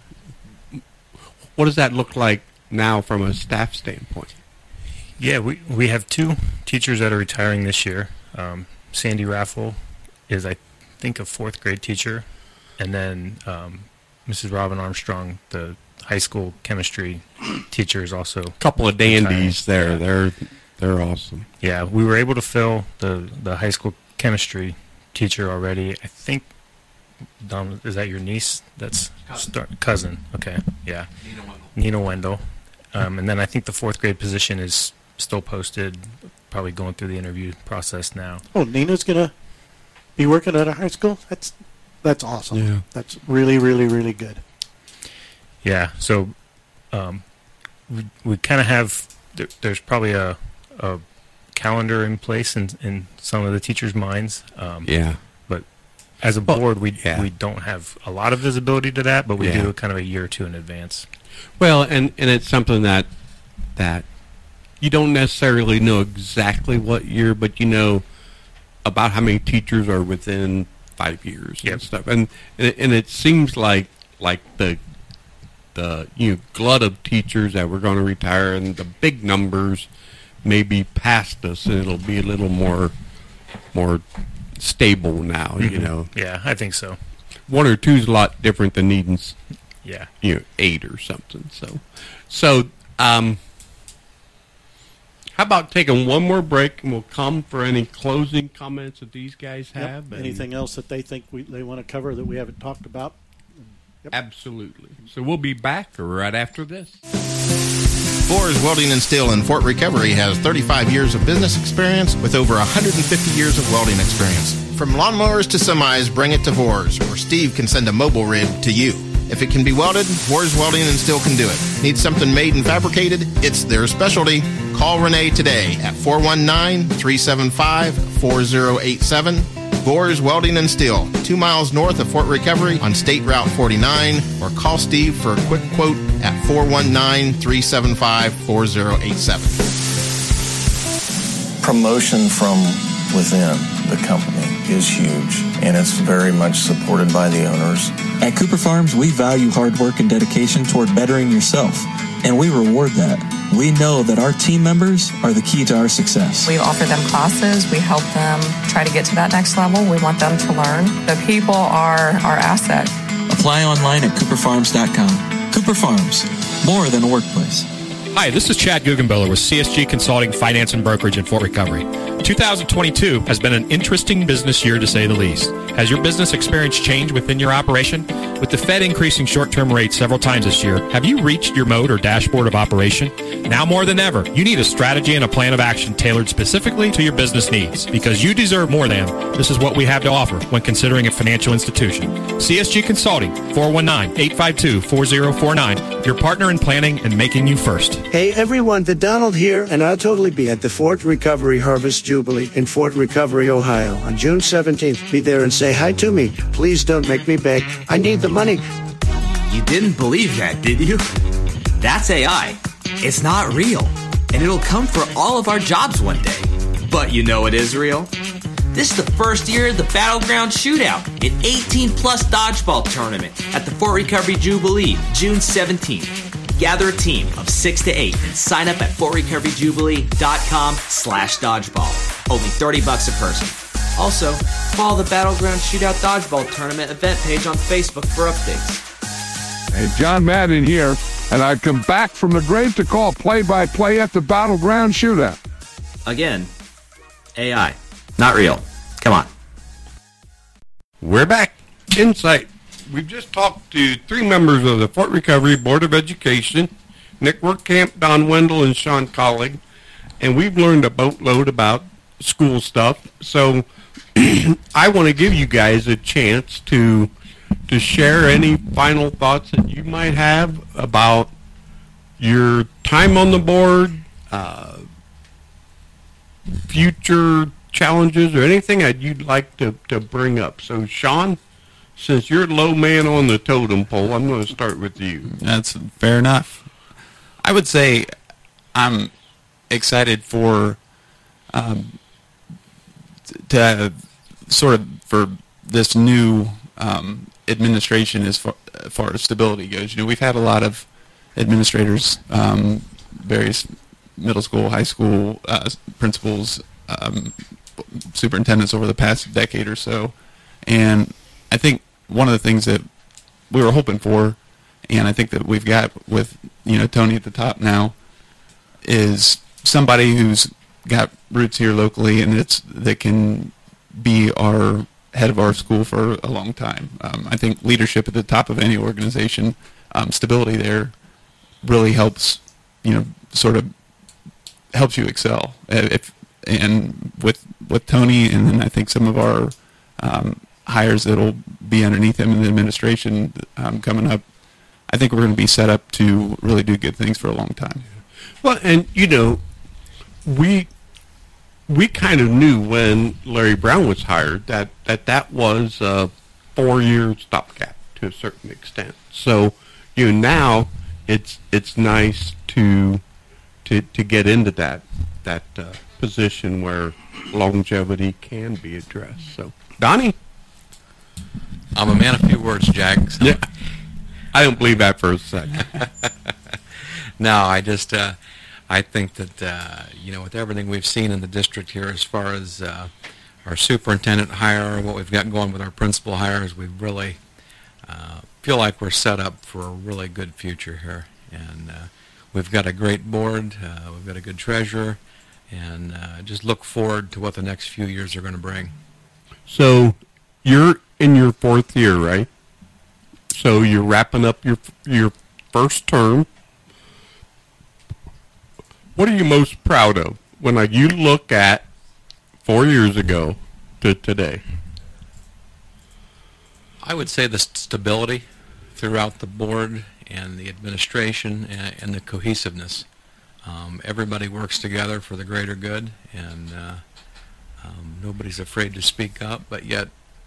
What does that look like now from a staff standpoint? Yeah, we we have two teachers that are retiring this year. Um, Sandy Raffle is, I think, a fourth grade teacher, and then um, Missus Robin Armstrong, the high school chemistry teacher, is also a couple of dandies retiring. there. Yeah. They're they're awesome. Yeah, we were able to fill the the high school chemistry teacher already. I think. Dom, is that your niece? That's cousin. Start, cousin. Okay, yeah. Nina Wendell. Nina Wendell. Um, and then I think the fourth grade position is still posted, probably going through the interview process now. Oh, Nina's gonna be working at a high school? That's that's awesome. Yeah. That's really, really, really good. Yeah. So um, we we kind of have there, there's probably a a calendar in place in in some of the teachers' minds. Um, yeah. But as a board, we yeah. we don't have a lot of visibility to that, but we yeah. do kind of a year or two in advance. Well, and, and it's something that that you don't necessarily know exactly what year, but you know about how many teachers are within five years yep. and stuff. And and it, and it seems like like the the you know, glut of teachers that we're going to retire and the big numbers may be past us, and it'll be a little more more stable now. Mm-hmm. You know. Yeah, I think so. One or two is a lot different than needing Yeah. you know, eight or something. So, so um, how about taking one more break, and we'll come for any closing comments that these guys Yep. have. and- Anything else that they think we, they want to cover that we haven't talked about? Yep. Absolutely. So we'll be back right after this. Boers Welding and Steel in Fort Recovery has thirty-five years of business experience with over one hundred fifty years of welding experience. From lawnmowers to semis, bring it to Boers, or Steve can send a mobile rig to you. If it can be welded, Boers Welding and Steel can do it. Need something made and fabricated? It's their specialty. Call Renee today at four one nine, three seven five, four zero eight seven. Boers Welding and Steel, two miles north of Fort Recovery on State Route forty-nine, or call Steve for a quick quote at four one nine, three seven five, four zero eight seven. Promotion from within the company is huge, and it's very much supported by the owners. At Cooper Farms, we value hard work and dedication toward bettering yourself, and we reward that. We know that our team members are the key to our success. We offer them classes. We help them try to get to that next level. We want them to learn. The people are our asset. Apply online at cooper farms dot com. Cooper Farms, more than a workplace. Hi, this is Chad Guggenbiller with C S G Consulting, Finance, and Brokerage in Fort Recovery. two thousand twenty-two has been an interesting business year, to say the least. Has your business experienced change within your operation? With the Fed increasing short-term rates several times this year, have you reached your mode or dashboard of operation? Now more than ever, you need a strategy and a plan of action tailored specifically to your business needs. Because you deserve more than, this is what we have to offer when considering a financial institution. C S G Consulting, four one nine, eight five two, four zero four nine, your partner in planning and making you first. Hey everyone, the Donald here, and I'll totally be at the Fort Recovery Harvest Jubilee in Fort Recovery, Ohio on June seventeenth. Be there and say hi to me. Please don't make me beg. I need the money. You didn't believe that, did you? That's A I. It's not real. And it'll come for all of our jobs one day. But you know it is real. This is the first year of the Battleground Shootout, an eighteen plus dodgeball tournament at the Fort Recovery Jubilee, June seventeenth. Gather a team of six to eight and sign up at fort recovery jubilee dot com slash dodgeball. Only thirty bucks a person. Also, follow the Battleground Shootout Dodgeball Tournament event page on Facebook for updates. Hey, John Madden here, and I've come back from the grave to call play-by-play at the Battleground Shootout. Again, A I. Not real. Come on. We're back. Insight. We've just talked to three members of the Fort Recovery Board of Education, Nick Workamp, Don Wendell, and Sean Collig, and we've learned a boatload about school stuff. So I want to give you guys a chance to to share any final thoughts that you might have about your time on the board, uh, future challenges, or anything that you'd like to, to bring up. So, Sean, since you're low man on the totem pole, I'm going to start with you. That's fair enough. I would say I'm excited for um, to uh, sort of for this new um, administration as far, as far as stability goes. You know, we've had a lot of administrators, um, various middle school, high school uh, principals, um, superintendents over the past decade or so, and I think one of the things that we were hoping for, and I think that we've got with, you know, Tony at the top now, is somebody who's got roots here locally and it's that can be our head of our school for a long time. Um, I think leadership at the top of any organization, um, stability there, really helps, you know, sort of helps you excel. If and with with Tony, and then I think some of our um, hires that'll be underneath him in the administration um, coming up, I think we're going to be set up to really do good things for a long time. Well, and you know, we we kind of knew when Larry Brown was hired that that, that was a four-year stopgap to a certain extent. So, you know, now it's it's nice to to to get into that that uh, position where longevity can be addressed. So, Donnie, I'm a man of few words, Jack. So. Yeah, I don't believe that for a second. No, I just uh, I think that uh, you know, with everything we've seen in the district here, as far as uh, our superintendent hire, what we've got going with our principal hires, we've really uh, feel like we're set up for a really good future here. And uh, we've got a great board. Uh, we've got a good treasurer. And uh, just look forward to what the next few years are going to bring. So you're in your fourth year, right? So you're wrapping up your your first term. What are you most proud of when like, you look at four years ago to today? I would say the stability throughout the board and the administration and, and the cohesiveness. Um, everybody works together for the greater good, and uh, um, nobody's afraid to speak up, but yet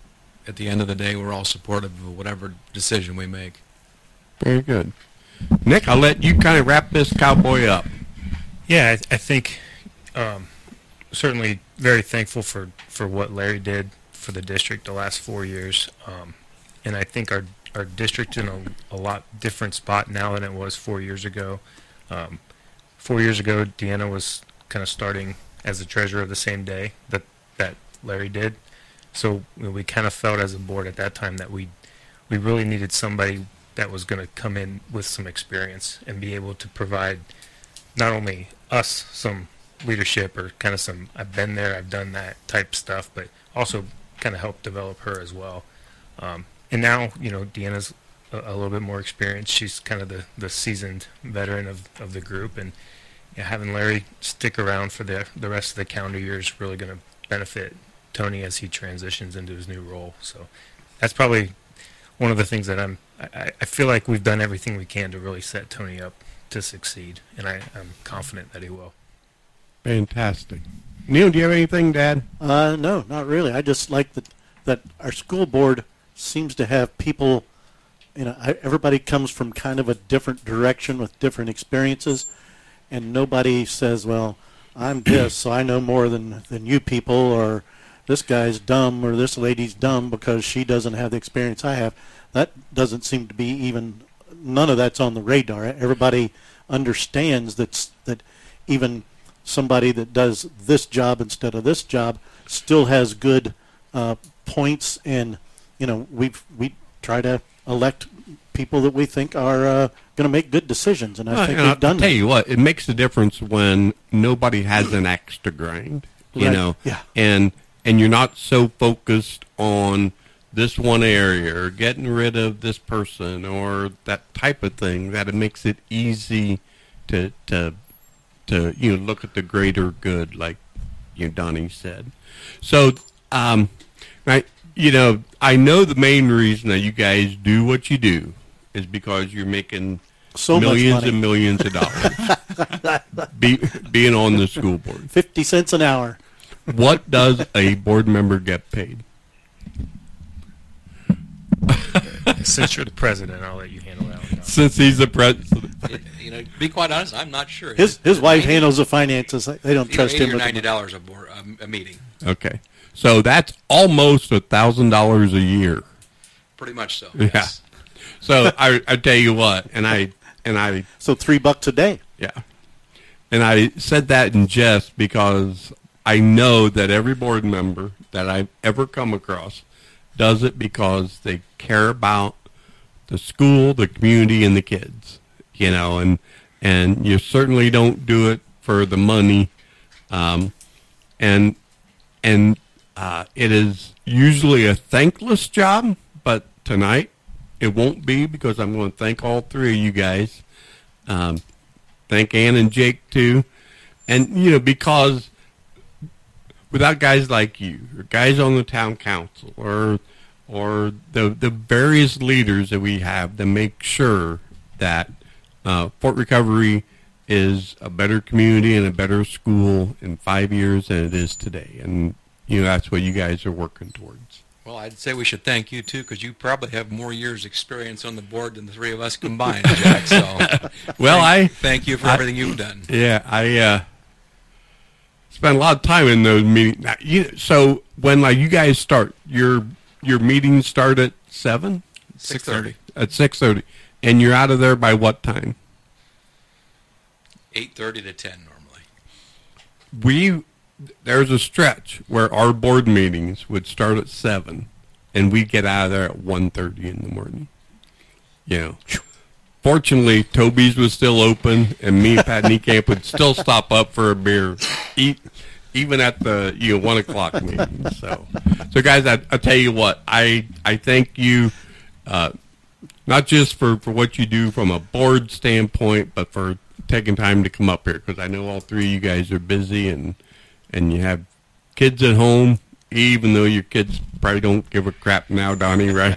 at the end of the day we're all supportive of whatever decision we make. Very good. Nick, I'll let you kind of wrap this cowboy up. Yeah, I, I think um, certainly very thankful for, for what Larry did for the district the last four years. Um, and I think our, our district in a, a lot different spot now than it was four years ago. Um, four years ago, Deanna was kind of starting as the treasurer the same day that, that Larry did. So you know, we kind of felt as a board at that time that we we really needed somebody that was going to come in with some experience and be able to provide not only us some leadership or kind of some I've been there, I've done that type stuff, but also kind of help develop her as well. Um, and now, you know, Deanna's a, a little bit more experienced. She's kind of the, the seasoned veteran of, of the group, and you know, having Larry stick around for the the rest of the calendar year is really going to benefit Tony as he transitions into his new role. So that's probably one of the things that I'm I, I feel like we've done everything we can to really set Tony up to succeed, and I, I'm confident that he will. Fantastic. Neil, do you have anything, Dad? Uh, no, not really. I just like that that our school board seems to have people, you know, I, everybody comes from kind of a different direction with different experiences, and nobody says, well, I'm this, so I know more than, than you people, or this guy's dumb, or this lady's dumb because she doesn't have the experience I have. That doesn't seem to be even, none of that's on the radar. Everybody understands that's, that even somebody that does this job instead of this job still has good uh, points, and you know we we try to elect people that we think are uh, going to make good decisions, and I well, think and we've I'll done tell that. you what, it makes a difference when nobody has an axe to grind, you Right. know, Yeah. and and you're not so focused on this one area or getting rid of this person or that type of thing that it makes it easy to to to you know look at the greater good, like you know, Donnie said. So, um, right, you know, I know the main reason that you guys do what you do is because you're making So much millions money. and millions of dollars be, being on the school board. Fifty cents an hour. What does a board member get paid? Since you're the president, I'll let you handle that one. Since he's the president. You know, to be quite honest, I'm not sure. His his wife handles the finances. They don't Either trust eighty him or with the ninety dollars a, board, um, a meeting. Okay, so that's almost a thousand dollars a year. Pretty much so. Yeah. Yes. So I, I tell you what, and I and I. So three bucks a day. Yeah, and I said that in jest because I know that every board member that I've ever come across does it because they care about the school, the community, and the kids. You know, and and you certainly don't do it for the money, um, and and uh, it is usually a thankless job. But tonight, it won't be because I'm going to thank all three of you guys. Um, thank Ann and Jake too, and you know because without guys like you, or guys on the town council, or or the the various leaders that we have that make sure that uh, Fort Recovery is a better community and a better school in five years than it is today, and you know that's what you guys are working towards. Well, I'd say we should thank you too, because you probably have more years' experience on the board than the three of us combined, Jack. So, well, thank, I thank you for I, everything you've done. Yeah, I uh, spent a lot of time in those meetings. Now, you, so when like you guys start, your your meetings start at seven, Six thirty. At six thirty, and you're out of there by what time? Eight thirty to ten normally. We there's a stretch where our board meetings would start at seven, and we'd get out of there at one thirty in the morning. you know. Fortunately, Toby's was still open, and me and Pat Niekamp would still stop up for a beer, eat, even at the you know one o'clock meeting. So, so guys, I, I tell you what, I I thank you, uh, not just for, for what you do from a board standpoint, but for taking time to come up here, because I know all three of you guys are busy and and you have kids at home, even though your kids probably don't give a crap now, Donnie, right?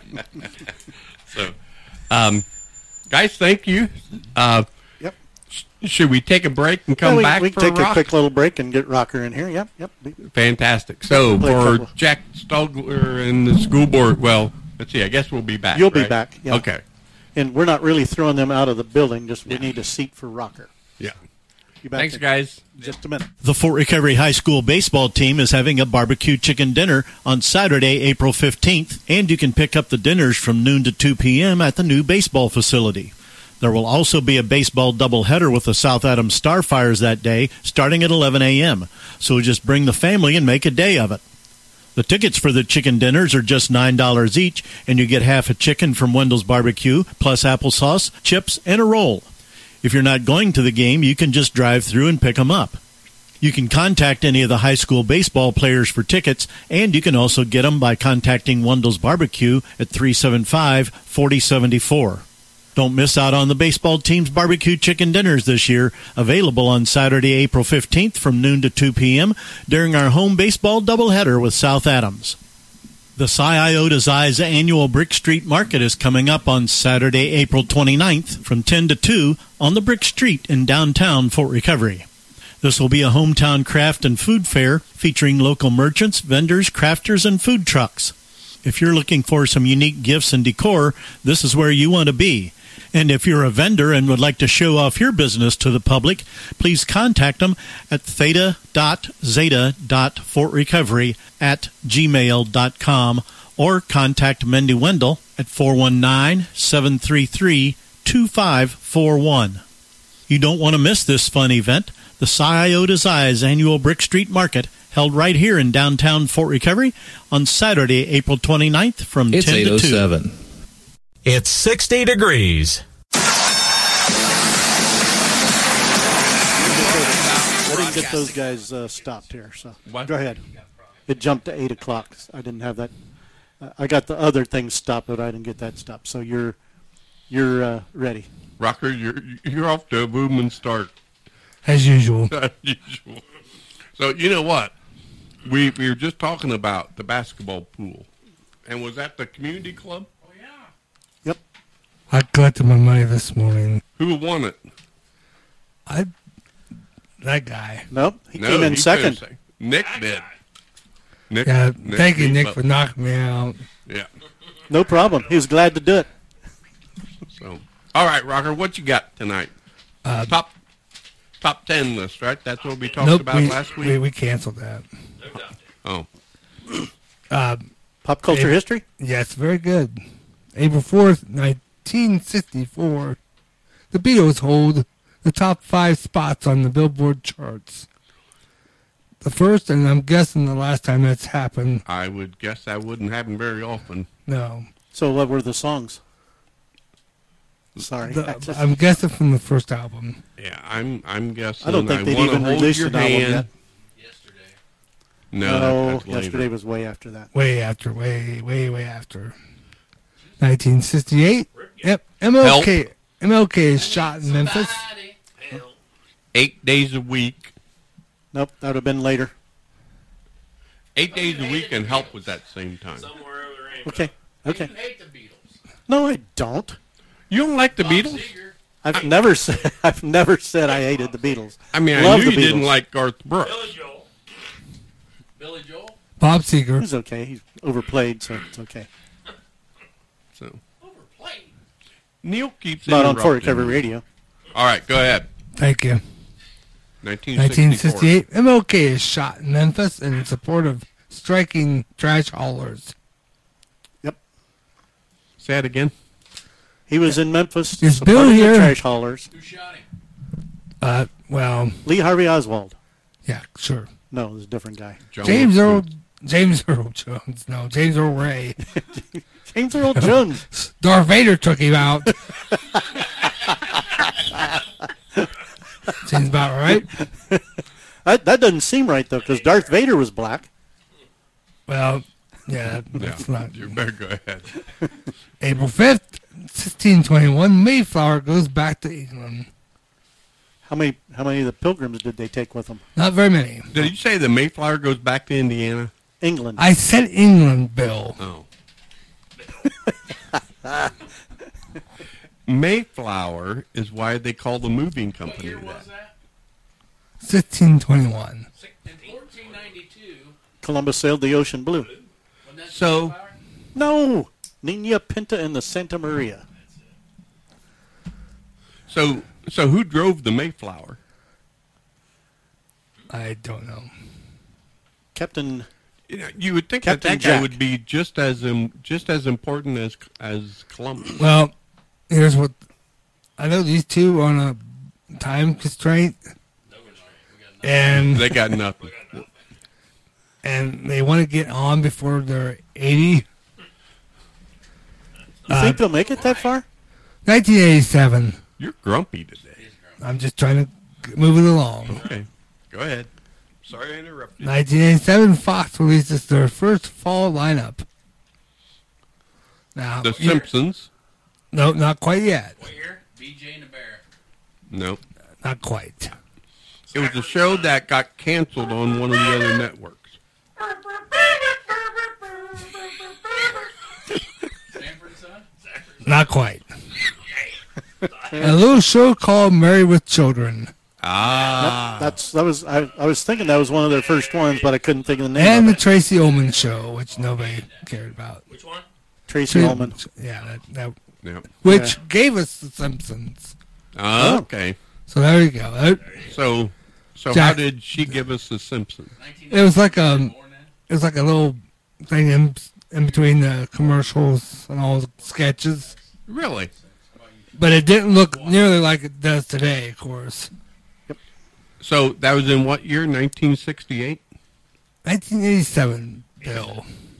So, um. Guys, thank you. Uh, yep. Sh- should we take a break and come yeah, we, back we for can take a rock? a quick little break and get Rocker in here. Yep, yep. Fantastic. So Play a for couple. Jack Stogler and the school board, well, let's see. I guess we'll be back. You'll be right? back. Yeah. Okay. And we're not really throwing them out of the building. Just we need a seat for Rocker. Yeah. You back Thanks, in guys. Just a minute. The Fort Recovery High School baseball team is having a barbecue chicken dinner on Saturday, April fifteenth, and you can pick up the dinners from noon to two p.m. at the new baseball facility. There will also be a baseball doubleheader with the South Adams Starfires that day, starting at eleven a.m., so just bring the family and make a day of it. The tickets for the chicken dinners are just nine dollars each, and you get half a chicken from Wendell's Barbecue, plus applesauce, chips, and a roll. If you're not going to the game, you can just drive through and pick them up. You can contact any of the high school baseball players for tickets, and you can also get them by contacting Wendell's Barbecue at three seven five, four zero seven four. Don't miss out on the baseball team's barbecue chicken dinners this year, available on Saturday, April fifteenth from noon to two p.m. during our home baseball doubleheader with South Adams. The Psi Iota's Eyes annual Brick Street Market is coming up on Saturday, April twenty-ninth from ten to two on the Brick Street in downtown Fort Recovery. This will be a hometown craft and food fair featuring local merchants, vendors, crafters, and food trucks. If you're looking for some unique gifts and decor, this is where you want to be. And if you're a vendor and would like to show off your business to the public, please contact them at theta dot zeta dot fort recovery at gmail dot com or contact Mendy Wendell at four one nine, seven three three, two five four one. You don't want to miss this fun event, the Psi Iota's Eyes annual Brick Street Market, held right here in downtown Fort Recovery on Saturday, April twenty-ninth from it's ten to two. eight oh seven. It's sixty degrees. I didn't get those guys uh, stopped here, so what? Go ahead. It jumped to eight o'clock. I didn't have that. Uh, I got the other thing stopped, but I didn't get that stopped. So you're you're uh, ready. Rocker, you're you're off to a booming start. As usual. As usual. So you know what? We we were just talking about the basketball pool, and was that the community club? I collected my money this morning. Who won it? I that guy. Nope, he No, came in he second. finished Nick did. Nick, Yeah, Nick thank you, beat Nick, Buck. for knocking me out. Yeah. No problem. He was glad to do it. So, all right, Rocker, what you got tonight? Uh, top top ten list, right? That's what we talked nope, about we, last week. We, we canceled that. Oh. Uh, Pop culture April, history? Yes, very good. April fourth, nineteen sixty-four. The Beatles hold the top five spots on the Billboard charts. The first, and I'm guessing the last time that's happened. I would guess that wouldn't happen very often. No. So what were the songs? Sorry. The, I'm guessing from the first album. Yeah, I'm I'm guessing. I don't think I they'd Wanna even Hold released Your an album Hand. yet. No, No, that's later. yesterday was way after that. Way after, way, way, way after. nineteen sixty-eight. Yep. M L K. Help. M L K is shot in Memphis. Eight days a week. Nope, that would have been later. Eight days a week and Help was that same time. Okay. Okay. No, I don't. You don't like the Beatles? I've never said I've never said I hated the Beatles. I mean, I Love knew the you didn't Beatles. like Garth Brooks. Billy Joel? Bob Seger. He's okay. He's overplayed, so it's okay. So Neil keeps Not on interrupting Fort Recovery me. Radio. All right, go ahead. Thank you. nineteen nineteen sixty-four. sixty-eight. M L K is shot in Memphis in support of striking trash haulers. Yep. Say that again. He was in Memphis Is supporting Bill the here? trash haulers. Who shot him? Uh, well, Lee Harvey Oswald. yeah, sure. No, it was a different guy. John James Wilson. Earl, James Earl Jones. No, James Earl Ray. James Earl Jones. Darth Vader took him out. Seems about right. that, that doesn't seem right, though, because Darth Vader was black. Well, yeah, that's Yeah, not. you better go ahead. April fifth, sixteen twenty-one, Mayflower goes back to England. How many How many of the pilgrims did they take with them? Not very many. Did you say the Mayflower goes back to Indiana? England. I said England, Bill. Oh. Mayflower is why they call the moving company that. sixteen twenty-one. Columbus sailed the ocean blue. So, no, Nina Pinta and the Santa Maria. so, so who drove the Mayflower? I don't know. Captain. You know, you would think Captain that that guy Jack. would be just as um, just as important as as Columbus. Well, here's what I know: these two on a time constraint, and They got nothing. and they want to get on before they're eighty. You think they'll make it that far? nineteen eighty-seven. You're grumpy today. I'm just trying to move it along. Okay, go ahead. Sorry I interrupted you. nineteen eighty-seven, Fox releases their first fall lineup. Now, The you- Simpsons. No, not quite yet. B J and the Bear. Nope. Not quite. It was a show that got canceled on one of the other networks. Not quite. A little show called Married with Children. Ah. That, that's that was I, I was thinking that was one of their first ones, but I couldn't think of the name. And of the it. Tracy Ullman Show, which nobody cared about. Which one? Tracy Tra- Ullman. Yeah, that, that Yep. which Yeah. gave us The Simpsons. Ah, okay. So there you go. That- So, so how Jack- did she give us The Simpsons? It was like a, it was like a little thing in, in between the commercials and all the sketches. Really? But it didn't look nearly like it does today, of course. So that was in what year? nineteen sixty-eight? nineteen eighty-seven, Bill.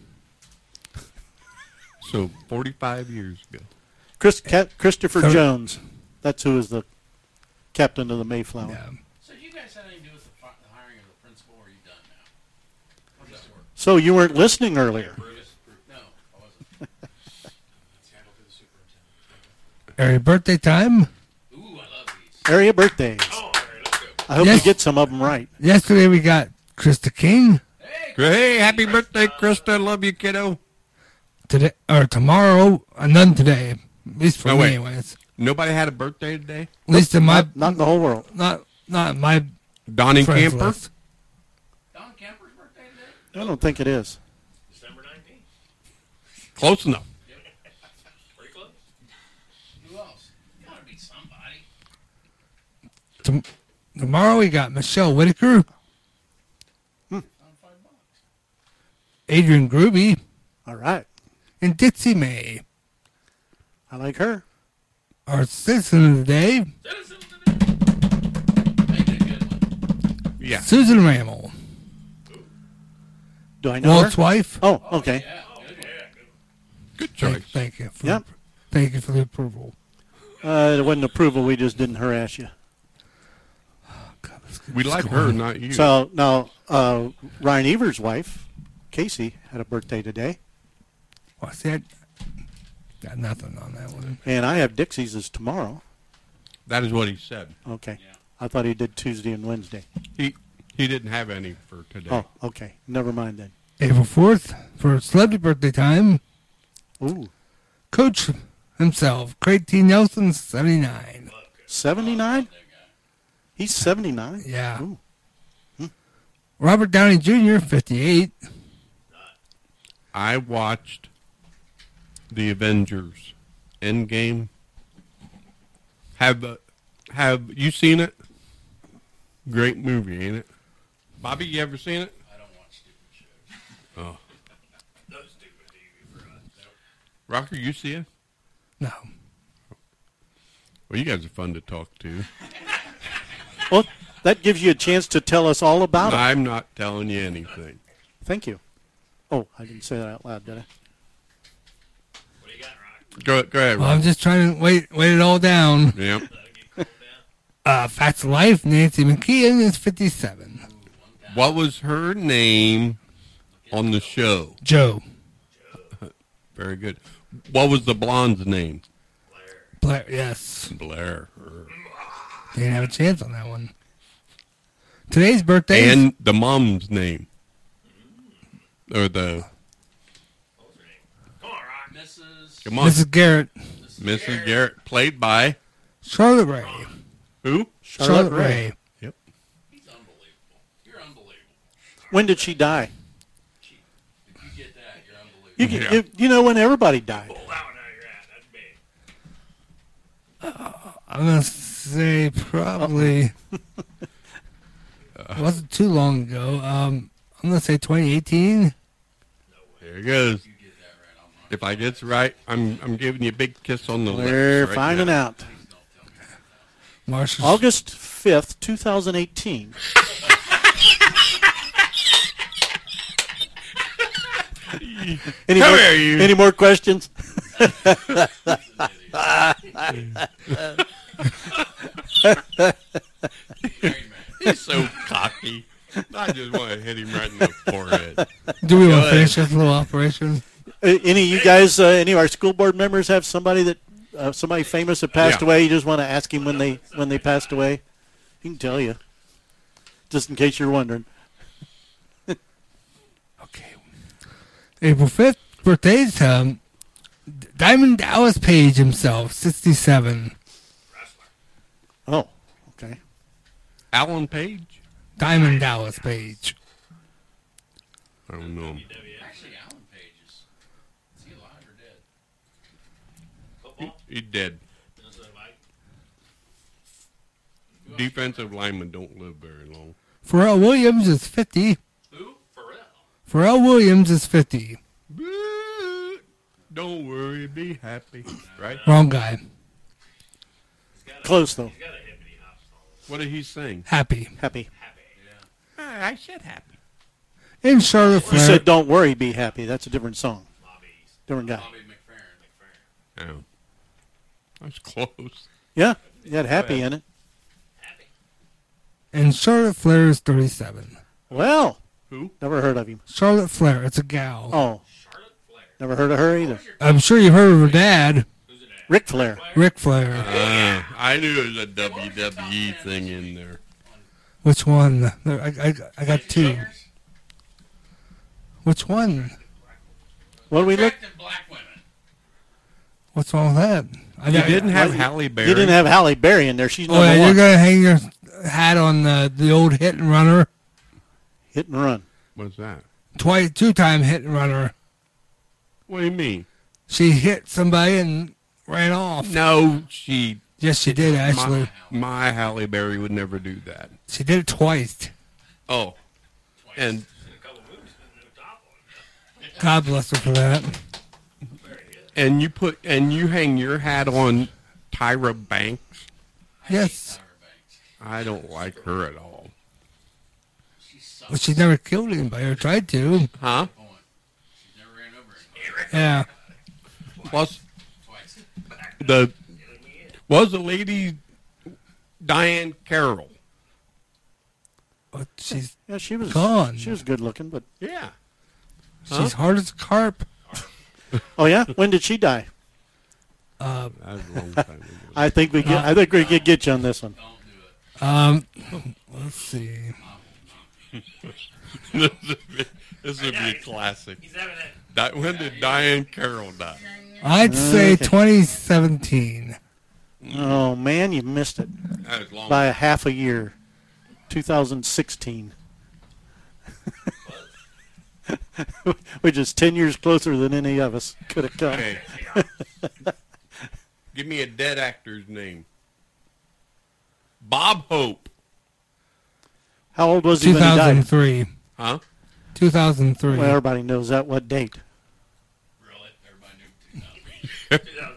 So forty-five years ago. Chris, Ca- Christopher So- Jones. That's who was the captain of the Mayflower. Yeah. So do you guys have anything to do with the, fi- the hiring of the principal, or are you done now? How does that work? So you weren't listening earlier. No, I wasn't. It's handled through the superintendent. Area birthday time. Ooh, I love these. Area birthdays. Oh, all right, let's go. I hope Yes. you get some of them right. Yesterday we got Krista King. Hey, happy birthday, Krista. Love you, kiddo. Today or tomorrow, uh, none today. At least for No, me, wait. anyways. Nobody had a birthday today? At least in my Not, not in the whole world. not not in my Donnie friends Camper? list. Don Camper's birthday today? I don't think it is. December nineteenth. Close enough. Pretty close. Who else? Gotta be somebody. Tom- tomorrow we got Michelle Whitaker, Hmm. Adrian Gruby, All right. and Dixie May. I like her. Our citizen of the day, Yeah. Susan Ramel. Do I know Walt's her? wife. Oh, okay. Good Thank, choice. thank you. For, Yep. Thank you for the approval. Uh, it wasn't approval. We just didn't harass you. We like her, not you. So now, uh, Ryan Evers' wife, Casey, had a birthday today, Well, see, I got nothing on that one. and I have Dixie's is tomorrow. That is what he said. Okay. I thought he did Tuesday and Wednesday. He he didn't have any for today. Oh, okay. Never mind then. April fourth, for celebrity birthday time, Ooh, Coach himself, Craig T. Nelson, seventy-nine. seventy-nine? He's seventy-nine? Yeah. Ooh. Robert Downey Junior, fifty-eight. I watched the Avengers Endgame. Have uh, have you seen it? Great movie, ain't it? Bobby, you ever seen it? I don't watch stupid shows. Oh. No stupid T V for us. Rocker, you see it? No. Well, you guys are fun to talk to. Well, that gives you a chance to tell us all about it. I'm not telling you anything. Thank you. Oh, I didn't say that out loud, did I? Go, go ahead. Well, I'm just trying to wait, wait it all down. Yep. Uh, Facts of Life, Nancy McKeon is fifty-seven. What was her name on the show? Joe. Very good. What was the blonde's name? Blair, yes. Blair. Didn't have a chance on that one. Today's birthday. And the mom's name. Or the... Come on. Missus Garrett. Missus Garrett, played by... Charlotte Ray. Who? Charlotte, Charlotte Ray. Ray. Yep. When did she die? If you get that, you're unbelievable. You, can, Yeah. you, you know when everybody died. Uh, I'm going to say probably... It wasn't too long ago. Um, I'm going to say twenty eighteen. There it goes. If I get it right, I'm I'm giving you a big kiss on the lips. We're right finding now. out. Marshall. August fifth, twenty eighteen. Any Come more, here, you. Any more questions? He's so cocky. I just want to hit him right in the forehead. Do we Go want to ahead. finish this little operation? Uh, any of you guys, uh, any of our school board members have somebody that, uh, somebody famous that passed Yeah. away? You just want to ask him when they when they passed away? He can tell you, just in case you're wondering. April fifth, birthdays. Um, Diamond Dallas Page himself, sixty-seven. Oh, okay. Alan Page? Diamond Dallas Page. I don't know him. Actually, Alan Page is, is he alive or dead? He, he's dead. Defensive linemen don't live very long. Pharrell Williams is fifty. Who? Pharrell. Pharrell Williams is fifty. Don't worry, be happy. Right? Wrong guy. Close though. What did he sing? Happy. Happy. I said happy. In Charlotte You Flair. said "Don't Worry, Be Happy." That's a different song. Different guy. Oh. That's close. Yeah, you had "Happy" in it. And Charlotte Flair is thirty-seven. Well, who? Never heard of him. Charlotte Flair. It's a gal. Oh, never heard of her either. I'm sure you've heard of her dad. Ric Flair. Ric Flair. Uh, I knew there was a W W E thing in there. Which one? There- I, I, I got two. Which one? What do we look? What's wrong with that? I You got- didn't have Well, Halle You Berry. didn't have Halle Berry in there. She's Oh, number yeah, one. you're gonna hang your hat on the the old hit and runner. Hit and run. What's that? Twice, two time hit and runner. What do you mean? She hit somebody and ran off. No, she. Yes, she did actually. My, my Halle Berry would never do that. She did it twice. Oh, and God bless her for that. and you put and you hang your hat on Tyra Banks. Yes, I don't like her at all. but she never killed anybody or tried to. Huh? Yeah. Plus, the was the lady Diane Carroll. But she's Yeah, she was gone. She was good looking, but Yeah. She's hard as a carp. oh yeah, when did she die? Uh, That was a long time ago. I think we get. I think we could get you on this one. um, let's see. this would be, this would be a classic. Di- when did Diane Carroll die? I'd say Okay. twenty seventeen. Oh man, you missed it That was long. by a half a year. two thousand sixteen. Which is ten years closer than any of us could have come. Okay. Give me a dead actor's name. Bob Hope. How old was he when he two thousand died? three. Huh? two thousand three. Well, everybody knows that. What date? Really? Everybody knew.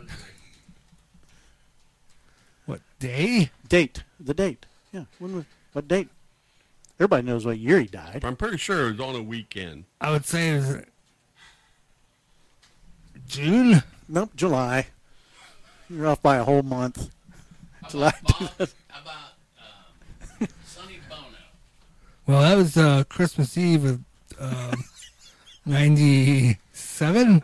What day? Date. The date. Yeah. When was, what date? Everybody knows what year he died. I'm pretty sure it was on a weekend. I would say it was June. Nope, July. You're off by a whole month. July. How about um, Sonny Bono? Well, that was uh, Christmas Eve of um, ninety-seven.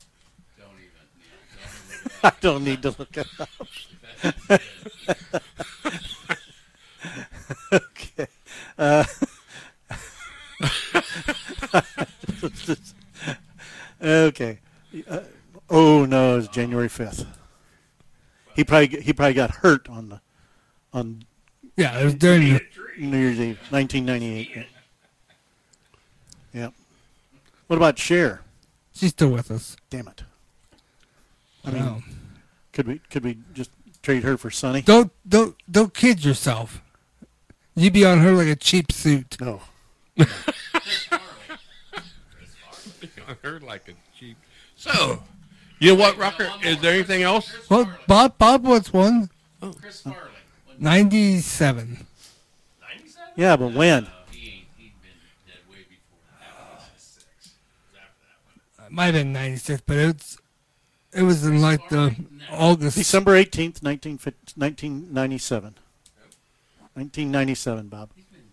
I don't need to look it up. Okay. Uh, okay. Uh, oh no, it was January fifth. He probably he probably got hurt on the on. Yeah, it was during New Year's Eve, nineteen ninety-eight. Yeah. Yep. What about Cher? She's still with us. Damn it. I mean, Wow. could we could we just trade her for Sonny? Don't don't don't kid yourself. You'd be on her like a cheap suit. No. I heard like a cheap. So, you know what, Rocker? Is there anything else? Well, Bob Bob wants one. Oh. Chris Farley. Ninety-seven. Yeah, but when? It might have been ninety-six, but it's it was in like the August. December eighteenth, nineteen ninety-seven. nineteen ninety-seven, Bob.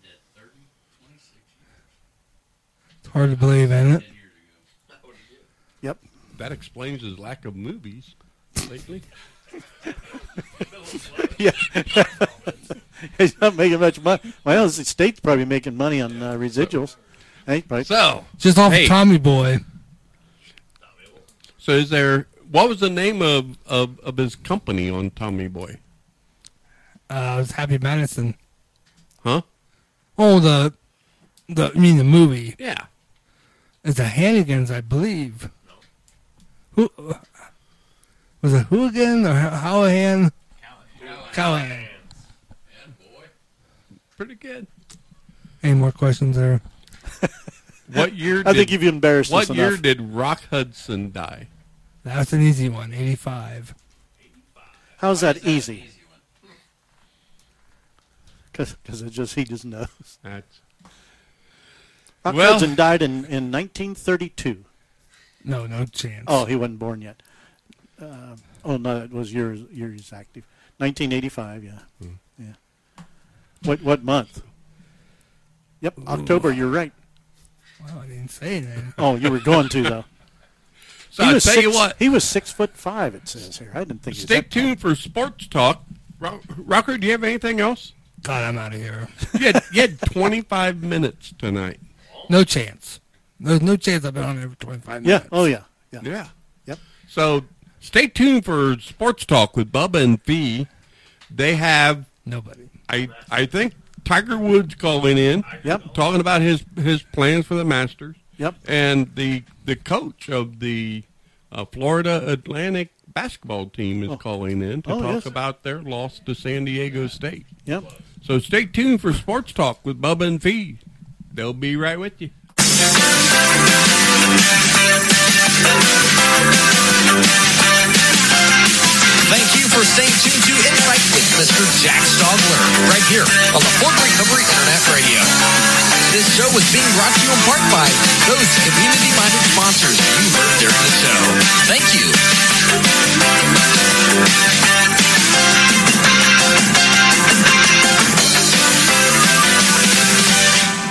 It's hard to believe, isn't it? Yep. That explains his lack of movies lately. Yeah. He's not making much money. Well, the state's probably making money on uh, residuals. Hey, right. So, Just off hey, of Tommy Boy. So, is there? What was the name of, of, of his company on Tommy Boy? Uh, it was Happy Madison. Huh? Oh, the the I mean the movie. Yeah. It's the Hannigans, I believe. Who was it? Hooligan or Hallahan? Callahan. Pretty good. Any more questions there? What year? I did, think you've embarrassed What us year enough. did Rock Hudson die? That's an easy one. eighty-five. How's that easy? Because it just he just knows. That's Rock well, Hudson died in, in nineteen thirty-two. No, no chance. Oh, he wasn't born yet. Uh, oh no, it was years years active. nineteen eighty-five. Yeah, Hmm. yeah. What what month? Yep, October. You're right. Well, I didn't say anything. Oh, you were going to though. So He I was tell six, you what. he was six foot five. It says here. I didn't think. he was Stay that tall. tuned for Sports Talk. Ro- Rocker, do you have anything else? God, I'm out of here. You had, you had twenty-five minutes tonight. No chance. There's no chance I've been on there for twenty-five Yeah. minutes. Oh yeah. Yeah. Yeah. Yep. So stay tuned for Sports Talk with Bubba and Fee. They have nobody. I I think Tiger Woods calling in. Yep. Talking about his his plans for the Masters. Yep. And the the coach of the uh, Florida Atlantic basketball team is Oh. calling in to Oh, talk yes. about their loss to San Diego State. Yep. So stay tuned for Sports Talk with Bubba and Fee. They'll be right with you. Thank you for staying tuned to Insight with Mister Jack Stogler, right here on the Fort Recovery Internet Radio. This show was being brought to you in part by those community-minded sponsors you heard